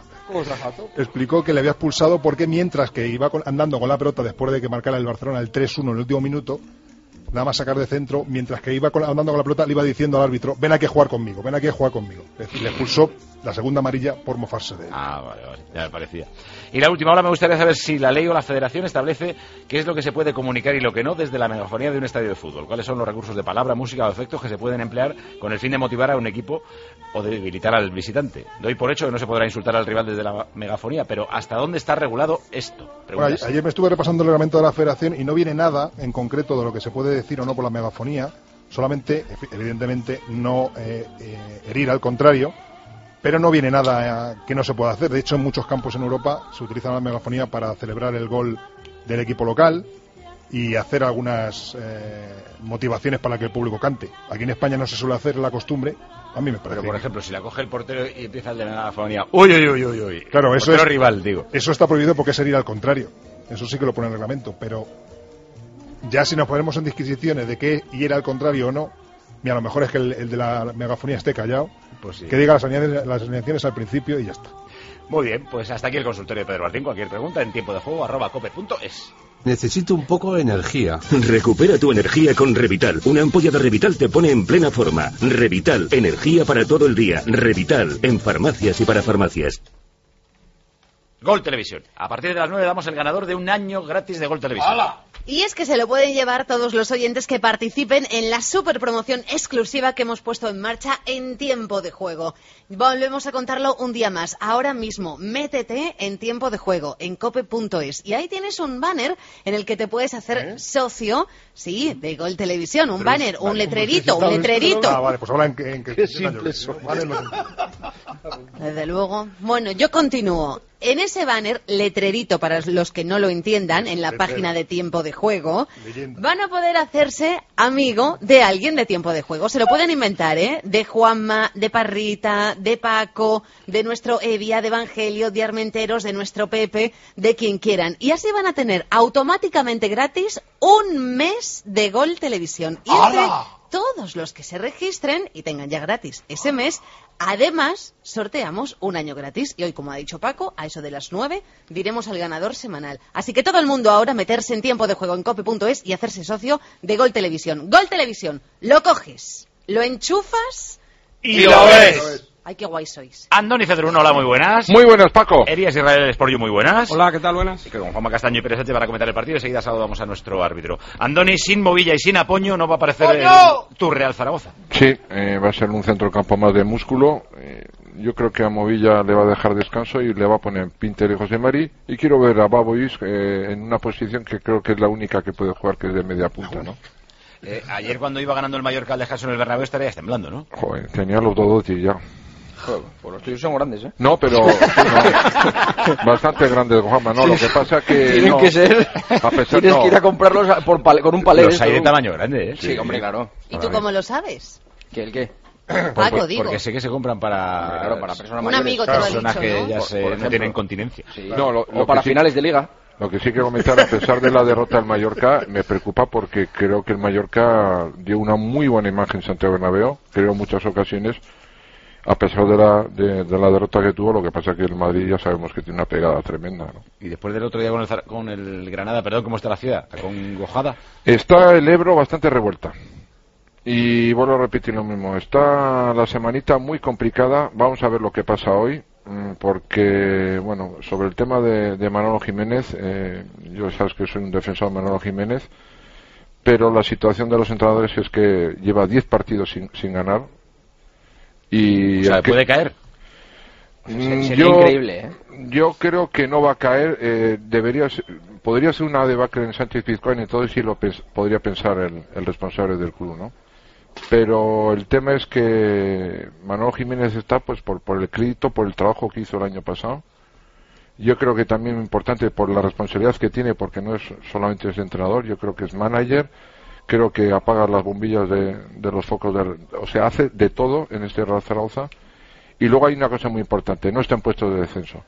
que le había expulsado porque mientras que iba andando con la pelota después de que marcara el Barcelona el 3-1 en el último minuto, nada más sacar de centro, mientras que iba andando con la pelota, le iba diciendo al árbitro, ven aquí a jugar conmigo. Es decir, le expulsó la segunda amarilla por mofarse de él. Ah, vale, ya me parecía. Y la última, ahora me gustaría saber si la ley o la federación establece qué es lo que se puede comunicar y lo que no desde la megafonía de un estadio de fútbol. ¿Cuáles son los recursos de palabra, música o efectos que se pueden emplear con el fin de motivar a un equipo o de debilitar al visitante? Doy por hecho que no se podrá insultar al rival desde la megafonía, pero ¿hasta dónde está regulado esto? Bueno, ayer me estuve repasando el reglamento de la federación y no viene nada en concreto de lo que se puede decir o no por la megafonía, solamente, evidentemente, no herir al contrario, pero no viene nada que no se pueda hacer. De hecho, en muchos campos en Europa se utiliza la megafonía para celebrar el gol del equipo local y hacer algunas motivaciones para que el público cante. Aquí en España no se suele hacer la costumbre, a mí me parece. Pero, por ejemplo, si la coge el portero y empieza el de la megafonía, uy. Claro, eso portero es rival, digo. Eso está prohibido porque es herir al contrario. Eso sí que lo pone en el reglamento, pero ya si nos ponemos en disquisiciones de qué hiera al contrario o no, mira, a lo mejor es que el de la megafonía esté callado, pues sí, que diga las alineaciones al principio y ya está. Muy bien, pues hasta aquí el consultorio de Pedro Martín. Cualquier pregunta en tiempo de juego @cope.es. Necesito un poco de energía. Recupera tu energía con Revital. Una ampolla de Revital te pone en plena forma. Revital, energía para todo el día. Revital, en farmacias y para farmacias. Gol Televisión. A partir de las 9 damos el ganador de un año gratis de Gol Televisión. ¡Hala! Y es que se lo pueden llevar todos los oyentes que participen en la super promoción exclusiva que hemos puesto en marcha en Tiempo de Juego. Volvemos a contarlo un día más. Ahora mismo, métete en Tiempo de Juego, en cope.es. Y ahí tienes un banner en el que te puedes hacer socio, sí, de Gol Televisión. Un banner, un letrerito. Ah, vale, pues habla en que Qué simple eso. Vale, Desde luego. Bueno, yo continúo. En ese banner, letrerito para los que no lo entiendan, en la página de Tiempo de Juego, van a poder hacerse amigo de alguien de Tiempo de Juego. Se lo pueden inventar, ¿eh? De Juanma, de Parrita, de Paco, de nuestro Evia, de Evangelio, de Armenteros, de nuestro Pepe, de quien quieran. Y así van a tener automáticamente gratis un mes de Gol Televisión. Y entre todos los que se registren y tengan ya gratis ese mes, además sorteamos un año gratis. Y hoy, como ha dicho Paco, a eso de las 9 diremos al ganador semanal. Así que todo el mundo ahora meterse en Tiempo de Juego en cope.es y hacerse socio de Gol Televisión. Gol Televisión, lo coges, lo enchufas y lo ves. Ay, qué guay sois. Andoni Cedruno, hola, muy buenas. Muy buenas, Paco. Elías Israel Esporju, muy buenas. Hola, ¿qué tal? Buenas. Y con Juanma Castaño y Pérez Sánchez para comentar el partido. Enseguida saludamos a nuestro árbitro. Andoni, sin Movilla y sin Apoño no va a aparecer tu Real Zaragoza. Sí, va a ser un centro campo más de músculo. Yo creo que a Movilla le va a dejar descanso y le va a poner Pinter y José Mari. Y quiero ver a Babois en una posición que creo que es la única que puede jugar, que es de media punta, ¿no? Ayer cuando iba ganando el Mallorca al dejarse en el Bernabéu estarías temblando, ¿no? Joder, tenía los Dodoti ya. Joder, pues los tuyos son grandes, ¿eh? No, pero no, bastante grandes, Juanma, no, lo que pasa que tienen no, que ser, a pesar, tienes que ir a comprarlos con un palé. Los hay de tamaño grande, ¿eh? Sí, hombre, claro. ¿Y tú cómo lo sabes? ¿Qué, el qué? Paco, digo. Porque sé que se compran para... Claro, para personas un mayores. amigo te lo ha personas dicho, que ¿no? ya no tienen continencia. Sí. No, o para finales de liga. Lo que sí quiero comentar, a pesar de la derrota del Mallorca, me preocupa porque creo que el Mallorca dio una muy buena imagen en Santiago Bernabéu, creo en muchas ocasiones, a pesar de la derrota que tuvo. Lo que pasa que el Madrid ya sabemos que tiene una pegada tremenda, ¿no? Y después del otro día con el Granada, perdón, ¿cómo está la ciudad? ¿Acongojada? Está el Ebro bastante revuelta. Y vuelvo a repetir lo mismo, está la semanita muy complicada. Vamos a ver lo que pasa hoy, porque, bueno, sobre el tema de Manolo Jiménez, yo sabes que soy un defensor de Manolo Jiménez, pero la situación de los entrenadores es que lleva 10 partidos sin ganar. Y o sea, ¿puede caer? Sería increíble, ¿eh? Yo creo que no va a caer. Podría ser una debacle en Sánchez Pizjuán, entonces sí podría pensar el responsable del club, ¿no? Pero el tema es que Manolo Jiménez está pues por el crédito, por el trabajo que hizo el año pasado. Yo creo que también es importante por la responsabilidad que tiene, porque no es solamente es entrenador, yo creo que es manager. Creo que apaga las bombillas de los focos, o sea, hace de todo en este Real Zaragoza. Y luego hay una cosa muy importante, no está en puestos de descenso.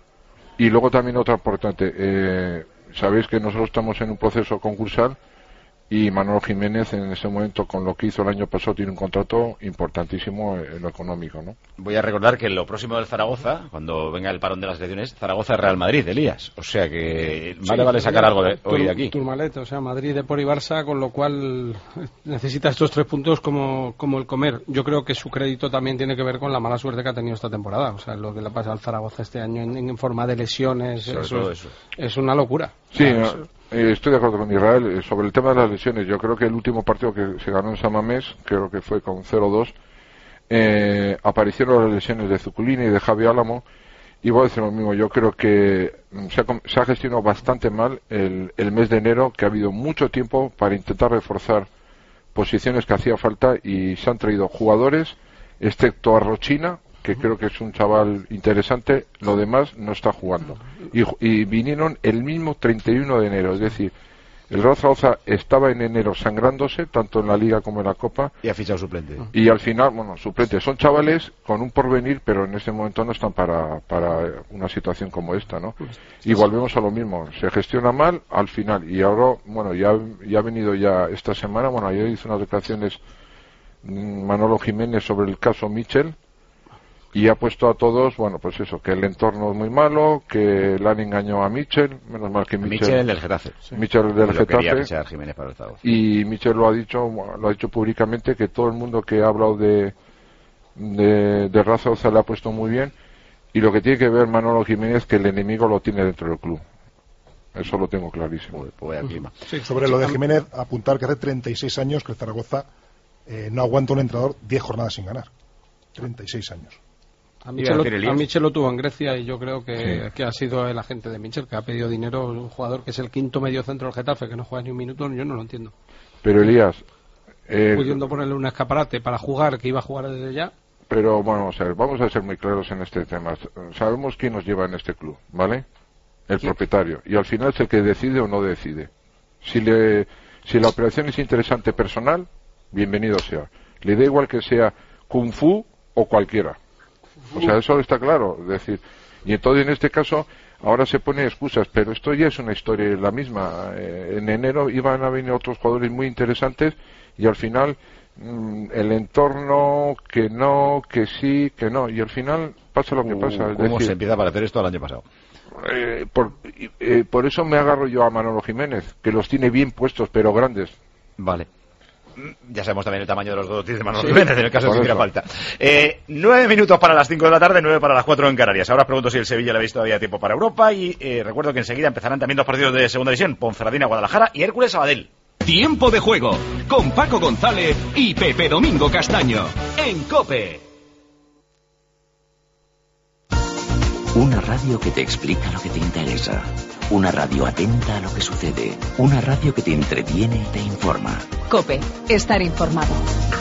Y luego también otra importante, sabéis que nosotros estamos en un proceso concursal y Manolo Jiménez en ese momento, con lo que hizo el año pasado, tiene un contrato importantísimo en lo económico, ¿no? Voy a recordar que lo próximo del Zaragoza, cuando venga el parón de las elecciones, Zaragoza-Real Madrid, Elías. O sea que vale sacar algo de hoy de aquí. Turmalet, o sea, Madrid, Depor y Barça, con lo cual necesita estos 3 puntos como el comer. Yo creo que su crédito también tiene que ver con la mala suerte que ha tenido esta temporada. O sea, lo que le pasa al Zaragoza este año en forma de lesiones, eso es una locura. Sí, estoy de acuerdo con Israel. Sobre el tema de las lesiones, yo creo que el último partido que se ganó en San Mamés, creo que fue con 0-2, aparecieron las lesiones de Zuculini y de Javi Álamo, y voy a decir lo mismo. Yo creo que se ha gestionado bastante mal el mes de enero, que ha habido mucho tiempo para intentar reforzar posiciones que hacía falta, y se han traído jugadores, excepto a Rochina, que creo que es un chaval interesante. Lo demás no está jugando, y vinieron el mismo 31 de enero, es decir, el Real Zaragoza estaba en enero sangrándose tanto en la Liga como en la Copa, y ha fichado suplente, y al final, bueno, suplentes son chavales con un porvenir, pero en este momento no están para una situación como esta, ¿no? Y volvemos a lo mismo, se gestiona mal al final. Y ahora, bueno, ya ha venido ya esta semana, bueno, ayer hizo unas declaraciones Manolo Jiménez sobre el caso Michel, y ha puesto a todos, bueno, pues eso, que el entorno es muy malo, que le han engañado a Michel, menos mal que Michel del Getafe. Michel del Getafe. Jiménez para el Zaragoza. Y Michel lo ha dicho públicamente, que todo el mundo que ha hablado de Zaragoza le ha puesto muy bien, y lo que tiene que ver Manolo Jiménez, que el enemigo lo tiene dentro del club. Eso lo tengo clarísimo. Sí, sobre lo de Jiménez, apuntar que hace 36 años que el Zaragoza no aguanta un entrenador 10 jornadas sin ganar. 36 años. A Michel lo tuvo en Grecia, y yo creo que ha sido el agente de Michel que ha pedido dinero. Un jugador que es el quinto mediocentro del Getafe, que no juega ni un minuto, yo no lo entiendo. Pero Elías, pudiendo ponerle un escaparate para jugar, que iba a jugar desde ya. Pero bueno, vamos a ser muy claros en este tema. Sabemos quién nos lleva en este club, ¿vale? El propietario, y al final es el que decide o no decide. Si la operación es interesante personal, bienvenido sea. Le da igual que sea Kung Fu o cualquiera. O sea, eso está claro. Es decir, y entonces en este caso ahora se ponen excusas, pero esto ya es una historia la misma. En enero iban a venir otros jugadores muy interesantes, y al final el entorno, que no, que sí, que no, y al final pasa lo que pasa. ¿Cómo se empieza para hacer esto el año pasado? Por eso me agarro yo a Manolo Jiménez, que los tiene bien puestos, pero grandes. Vale. Ya sabemos también el tamaño de los dotis de Manolo Jiménez, en el caso de que hiciera falta. 9 minutos para las 5 de la tarde, 9 para las 4 en Canarias. Ahora os pregunto si el Sevilla le habéis todavía tiempo para Europa y recuerdo que enseguida empezarán también 2 partidos de segunda división, Ponferradina, Guadalajara y Hércules Sabadell. Tiempo de juego con Paco González y Pepe Domingo Castaño en COPE. Una radio que te explica lo que te interesa. Una radio atenta a lo que sucede. Una radio que te entretiene y te informa. COPE. Estar informado.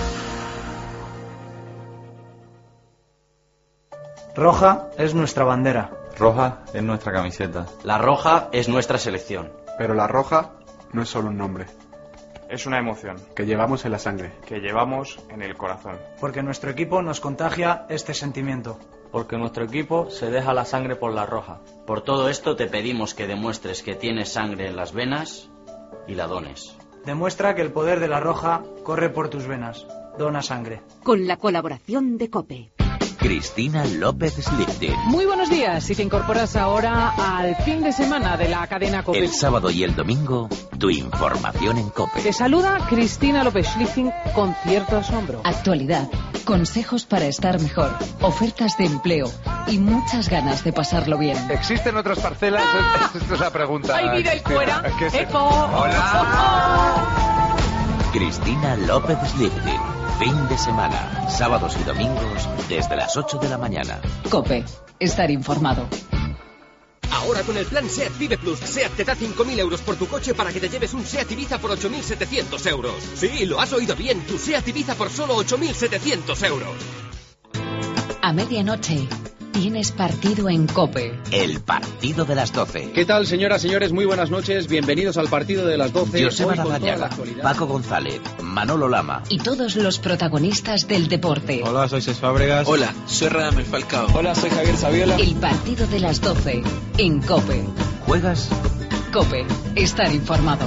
Roja es nuestra bandera. Roja es nuestra camiseta. La roja es nuestra selección. Pero la roja no es solo un nombre. Es una emoción. Que llevamos en la sangre. Que llevamos en el corazón. Porque nuestro equipo nos contagia este sentimiento. Porque nuestro equipo se deja la sangre por la roja. Por todo esto te pedimos que demuestres que tienes sangre en las venas y la dones. Demuestra que el poder de la roja corre por tus venas. Dona sangre. Con la colaboración de COPE. Cristina López Slifter. Muy buenos días. Si te incorporas ahora al fin de semana de la cadena COPE. El sábado y el domingo, tu información en COPE. Te saluda Cristina López Slifter con cierto asombro. Actualidad, consejos para estar mejor, ofertas de empleo y muchas ganas de pasarlo bien. ¿Existen otras parcelas? Esta es la pregunta. ¡Hay vida ahí fuera! ¡Eco! ¡Hola! Cristina López Slifter. Fin de semana, sábados y domingos, desde las 8 de la mañana. COPE. Estar informado. Ahora con el plan SEAT Vive Plus, SEAT te da 5.000 euros por tu coche para que te lleves un SEAT Ibiza por 8.700 euros. Sí, lo has oído bien, tu SEAT Ibiza por solo 8.700 euros. A medianoche tienes partido en COPE. El partido de las 12. ¿Qué tal, señoras, señores? Muy buenas noches. Bienvenidos al partido de las 12. Joseba Larrañaga, Paco González, Manolo Lama. Y todos los protagonistas del deporte. Hola, soy Cés Fábregas. Hola, soy Radamel Falcao. Hola, soy Javier Saviola. El partido de las 12 en COPE. ¿Juegas? COPE. Estar informado.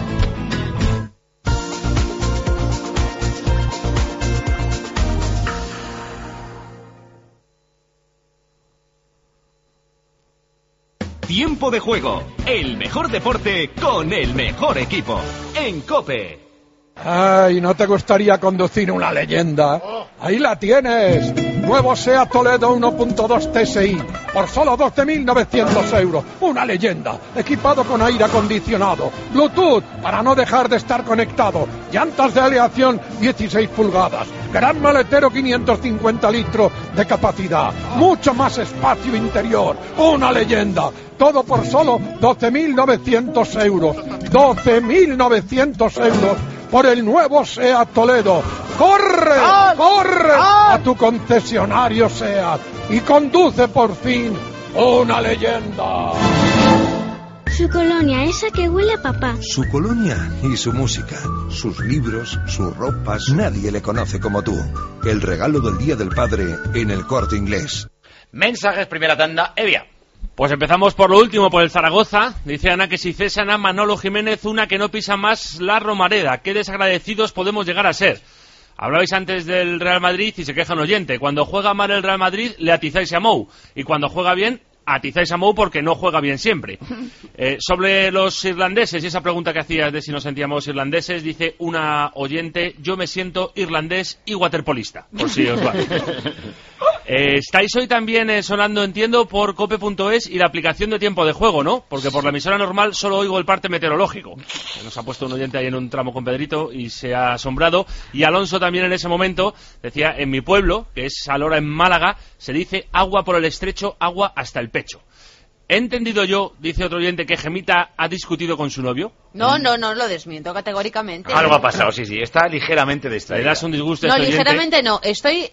Tiempo de juego, el mejor deporte con el mejor equipo, en COPE. Ay, ¿no te gustaría conducir una leyenda? Ahí la tienes. Nuevo SEAT Toledo 1.2 TSI por solo 12.900 euros. Una leyenda, equipado con aire acondicionado, Bluetooth para no dejar de estar conectado, llantas de aleación 16 pulgadas, gran maletero 550 litros de capacidad, mucho más espacio interior. Una leyenda. Todo por solo 12.900 euros. 12.900 euros por el nuevo SEAT Toledo. ¡Corre! ¡Corre! A tu concesionario SEAT y conduce por fin una leyenda. Su colonia, esa que huele a papá. Su colonia y su música, sus libros, sus ropas. Nadie le conoce como tú. El regalo del Día del Padre en el Corte Inglés. Mensajes, primera tanda, Evia. Pues empezamos por lo último, por el Zaragoza. Dice Ana que si cesan a Manolo Jiménez, una que no pisa más la Romareda. Qué desagradecidos podemos llegar a ser. Hablabais antes del Real Madrid y se queja un oyente. Cuando juega mal el Real Madrid, le atizáis a Mou. Y cuando juega bien, atizáis a Mou porque no juega bien siempre. Sobre los irlandeses, y esa pregunta que hacías de si nos sentíamos irlandeses, dice una oyente, yo me siento irlandés y waterpolista, por si os va. Estáis hoy también sonando, entiendo, por cope.es y la aplicación de tiempo de juego, ¿no? Porque por la emisora normal solo oigo el parte meteorológico. Nos ha puesto un oyente ahí en un tramo con Pedrito y se ha asombrado. Y Alonso también en ese momento decía, en mi pueblo, que es Alora en Málaga, se dice agua por el estrecho, agua hasta el pecho. ¿He entendido yo, dice otro oyente, que Gemita ha discutido con su novio? No, lo desmiento categóricamente. Algo ha pasado, sí, está ligeramente distraída. ¿Le das un disgusto a No, este ligeramente oyente? no, estoy...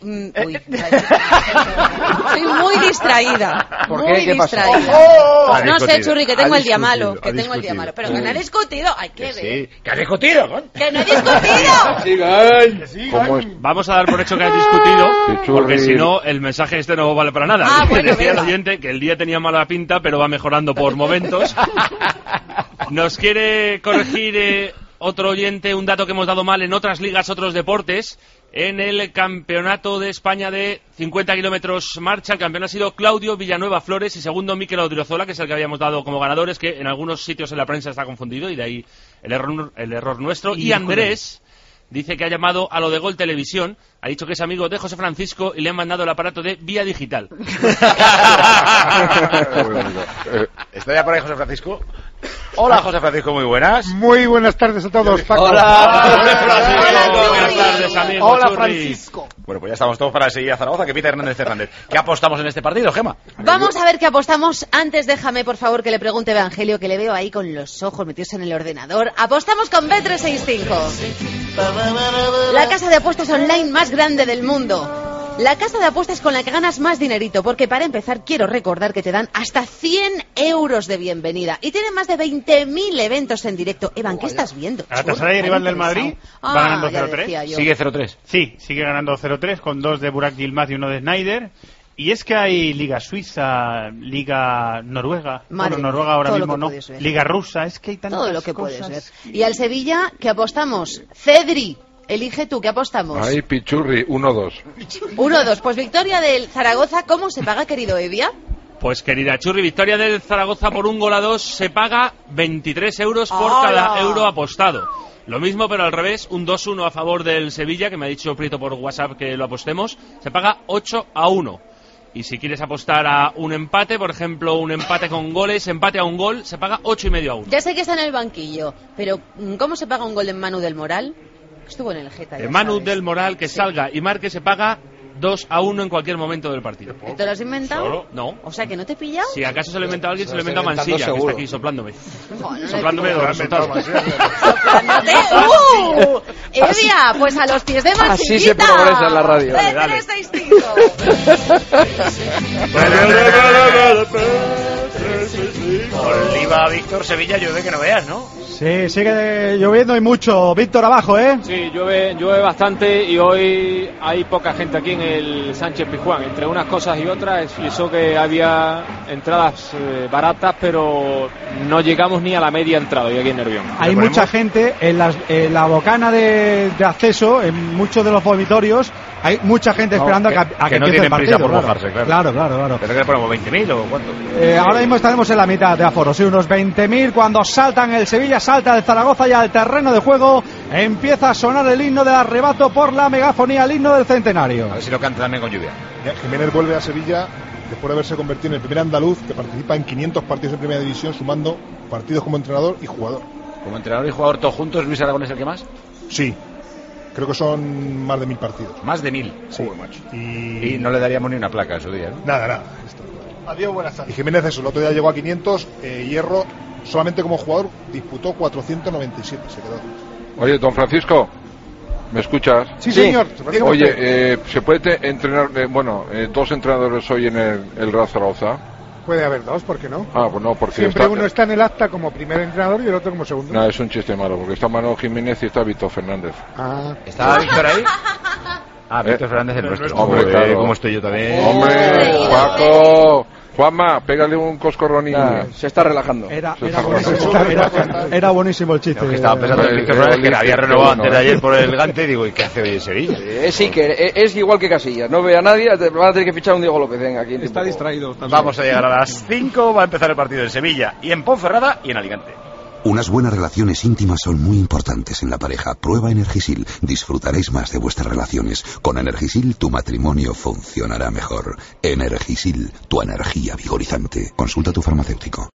estoy muy distraída. ¿Por qué? Muy ¿Qué pasó? distraída. Pues no sé, discutido. Churri, que tengo Ha el día discutido, malo. Que tengo el día malo. Pero que no he discutido, hay que ver. Sí, que has discutido, ¿no? ¡Que no he discutido! Vamos a dar por hecho que has discutido, Sí, porque Churri. si no, el mensaje este no vale para nada. Ah, bueno, decía el venga. oyente que el día tenía mala pinta, pero va mejorando por momentos. Nos quiere corregir otro oyente un dato que hemos dado mal en otras ligas, otros deportes. En el campeonato de España de 50 kilómetros marcha, el campeón ha sido Claudio Villanueva Flores y segundo Mikel Odriozola, que es el que habíamos dado como ganadores, que en algunos sitios en la prensa está confundido y de ahí el error nuestro. Y Andrés dice que ha llamado a lo de Gol Televisión, ha dicho que es amigo de José Francisco y le han mandado el aparato de vía digital. ¿Está ya por ahí José Francisco? Hola, José Francisco, muy buenas. Muy buenas tardes a todos, Paco. Buenas tardes, amigo. Hola, Francisco. Bueno, pues ya estamos todos para seguir a Zaragoza, que Peter Hernández. ¿Qué apostamos en este partido, Gema? Vamos a ver qué apostamos. Antes déjame, por favor, que le pregunte a Evangelio, que le veo ahí con los ojos metidos en el ordenador. Apostamos con Bet365. La casa de apuestas online más grande del mundo. La casa de apuestas con la que ganas más dinerito, porque para empezar quiero recordar que te dan hasta 100 euros de bienvenida y tienen más de 20.000 eventos en directo. Evan, ¿qué estás viendo? Galatasaray y rival del Madrid va ganando 0-3. ¿Sigue 0-3? Sí, sigue ganando 0-3 con 2 de Burak Yilmaz y 1 de Snyder. Y es que hay Liga Suiza, Liga Noruega, Madre bueno, Noruega ahora todo mismo lo no, que Liga Rusa, es que hay tantas todo lo que cosas. puedes ver. Y al Sevilla, ¿qué apostamos? Cedri. Elige tú, ¿qué apostamos? Ahí, Pichurri, 1-2. 1-2. Pues victoria del Zaragoza. ¿Cómo se paga, querido Evia? Pues querida Churri, victoria del Zaragoza por 1-2, se paga 23 euros por cada euro apostado. Lo mismo, pero al revés, un 2-1 a favor del Sevilla, que me ha dicho Prieto por WhatsApp que lo apostemos, se paga 8-1. Y si quieres apostar a un empate, por ejemplo, un empate con goles, empate a un gol, se paga 8,5-1. Ya sé que está en el banquillo, pero ¿cómo se paga un gol en Manu del Moral? Estuvo en el Geta. De Manu del Moral, que salga y marque, se paga 2-1 en cualquier momento del partido. ¿Te lo has inventado? ¿Solo? No. O sea, que no te he pillado. Si acaso se lo ha inventado alguien, se lo ha inventado Mansilla, que está aquí soplándome. No soplándome los resultados. Evia, pues a los pies de Mansillita. Así se progresa en la radio. Dale. 365. Oliva, Víctor, Sevilla, llueve que no veas, ¿no? Sí, sigue lloviendo y mucho. Víctor, abajo, ¿eh? Sí, llueve bastante y hoy hay poca gente aquí en el Sánchez Pizjuán. Entre unas cosas y otras, y eso que había entradas baratas, pero no llegamos ni a la media entrada hoy aquí en Nervión. Hay mucha gente en la bocana de acceso, en muchos de los vomitorios. Hay mucha gente esperando a que no empiece tienen el partido. prisa por mojarse, claro. Claro. ¿Pero qué ponemos, 20.000 o cuánto? Ahora mismo estaremos en la mitad de aforo, sí, unos 20.000. Cuando saltan el Sevilla, salta el Zaragoza ya al terreno de juego. Empieza a sonar el himno del arrebato por la megafonía, el himno del centenario. A ver si lo canta también con lluvia. Jiménez vuelve a Sevilla después de haberse convertido en el primer andaluz que participa en 500 partidos en Primera División, sumando partidos como entrenador y jugador. ¿Como entrenador y jugador todos juntos, Luis Aragón es el que más? Sí. Creo que son más de 1.000 partidos. ¿Más de 1.000? Sí. Macho. Y no le daríamos ni una placa en su día, ¿no? Nada. Adiós, buenas tardes. Y Jiménez eso, el otro día llegó a 500, Hierro solamente como jugador disputó 497, se quedó. Oye, don Francisco, ¿me escuchas? Sí, señor. Oye, ¿se puede entrenar, dos entrenadores hoy en el Real Zaragoza? Puede haber dos, ¿por qué no? Pues no, porque siempre uno está en el acta como primer entrenador y el otro como segundo. No, es un chiste malo, porque está Manuel Jiménez y está Víctor Fernández. ¿Está Víctor ahí? Víctor Fernández es nuestro. Hombre, claro. ¿Cómo estoy yo también? Hombre, Paco. Juanma, pégale un coscorrón y... se está relajando. Era buenísimo el chiste. Lo que estaba pensando en Víctor Fernández, que había renovado antes de ayer por el Gante, y digo, ¿y qué hace hoy en Sevilla? Sí, que es igual que Casillas, no ve a nadie, van a tener que fichar un Diego López, venga, aquí. Está distraído. Vamos a llegar a las 5, va a empezar el partido en Sevilla, y en Ponferrada y en Alicante. Unas buenas relaciones íntimas son muy importantes en la pareja. Prueba Energisil. Disfrutaréis más de vuestras relaciones. Con Energisil tu matrimonio funcionará mejor. Energisil, tu energía vigorizante. Consulta a tu farmacéutico.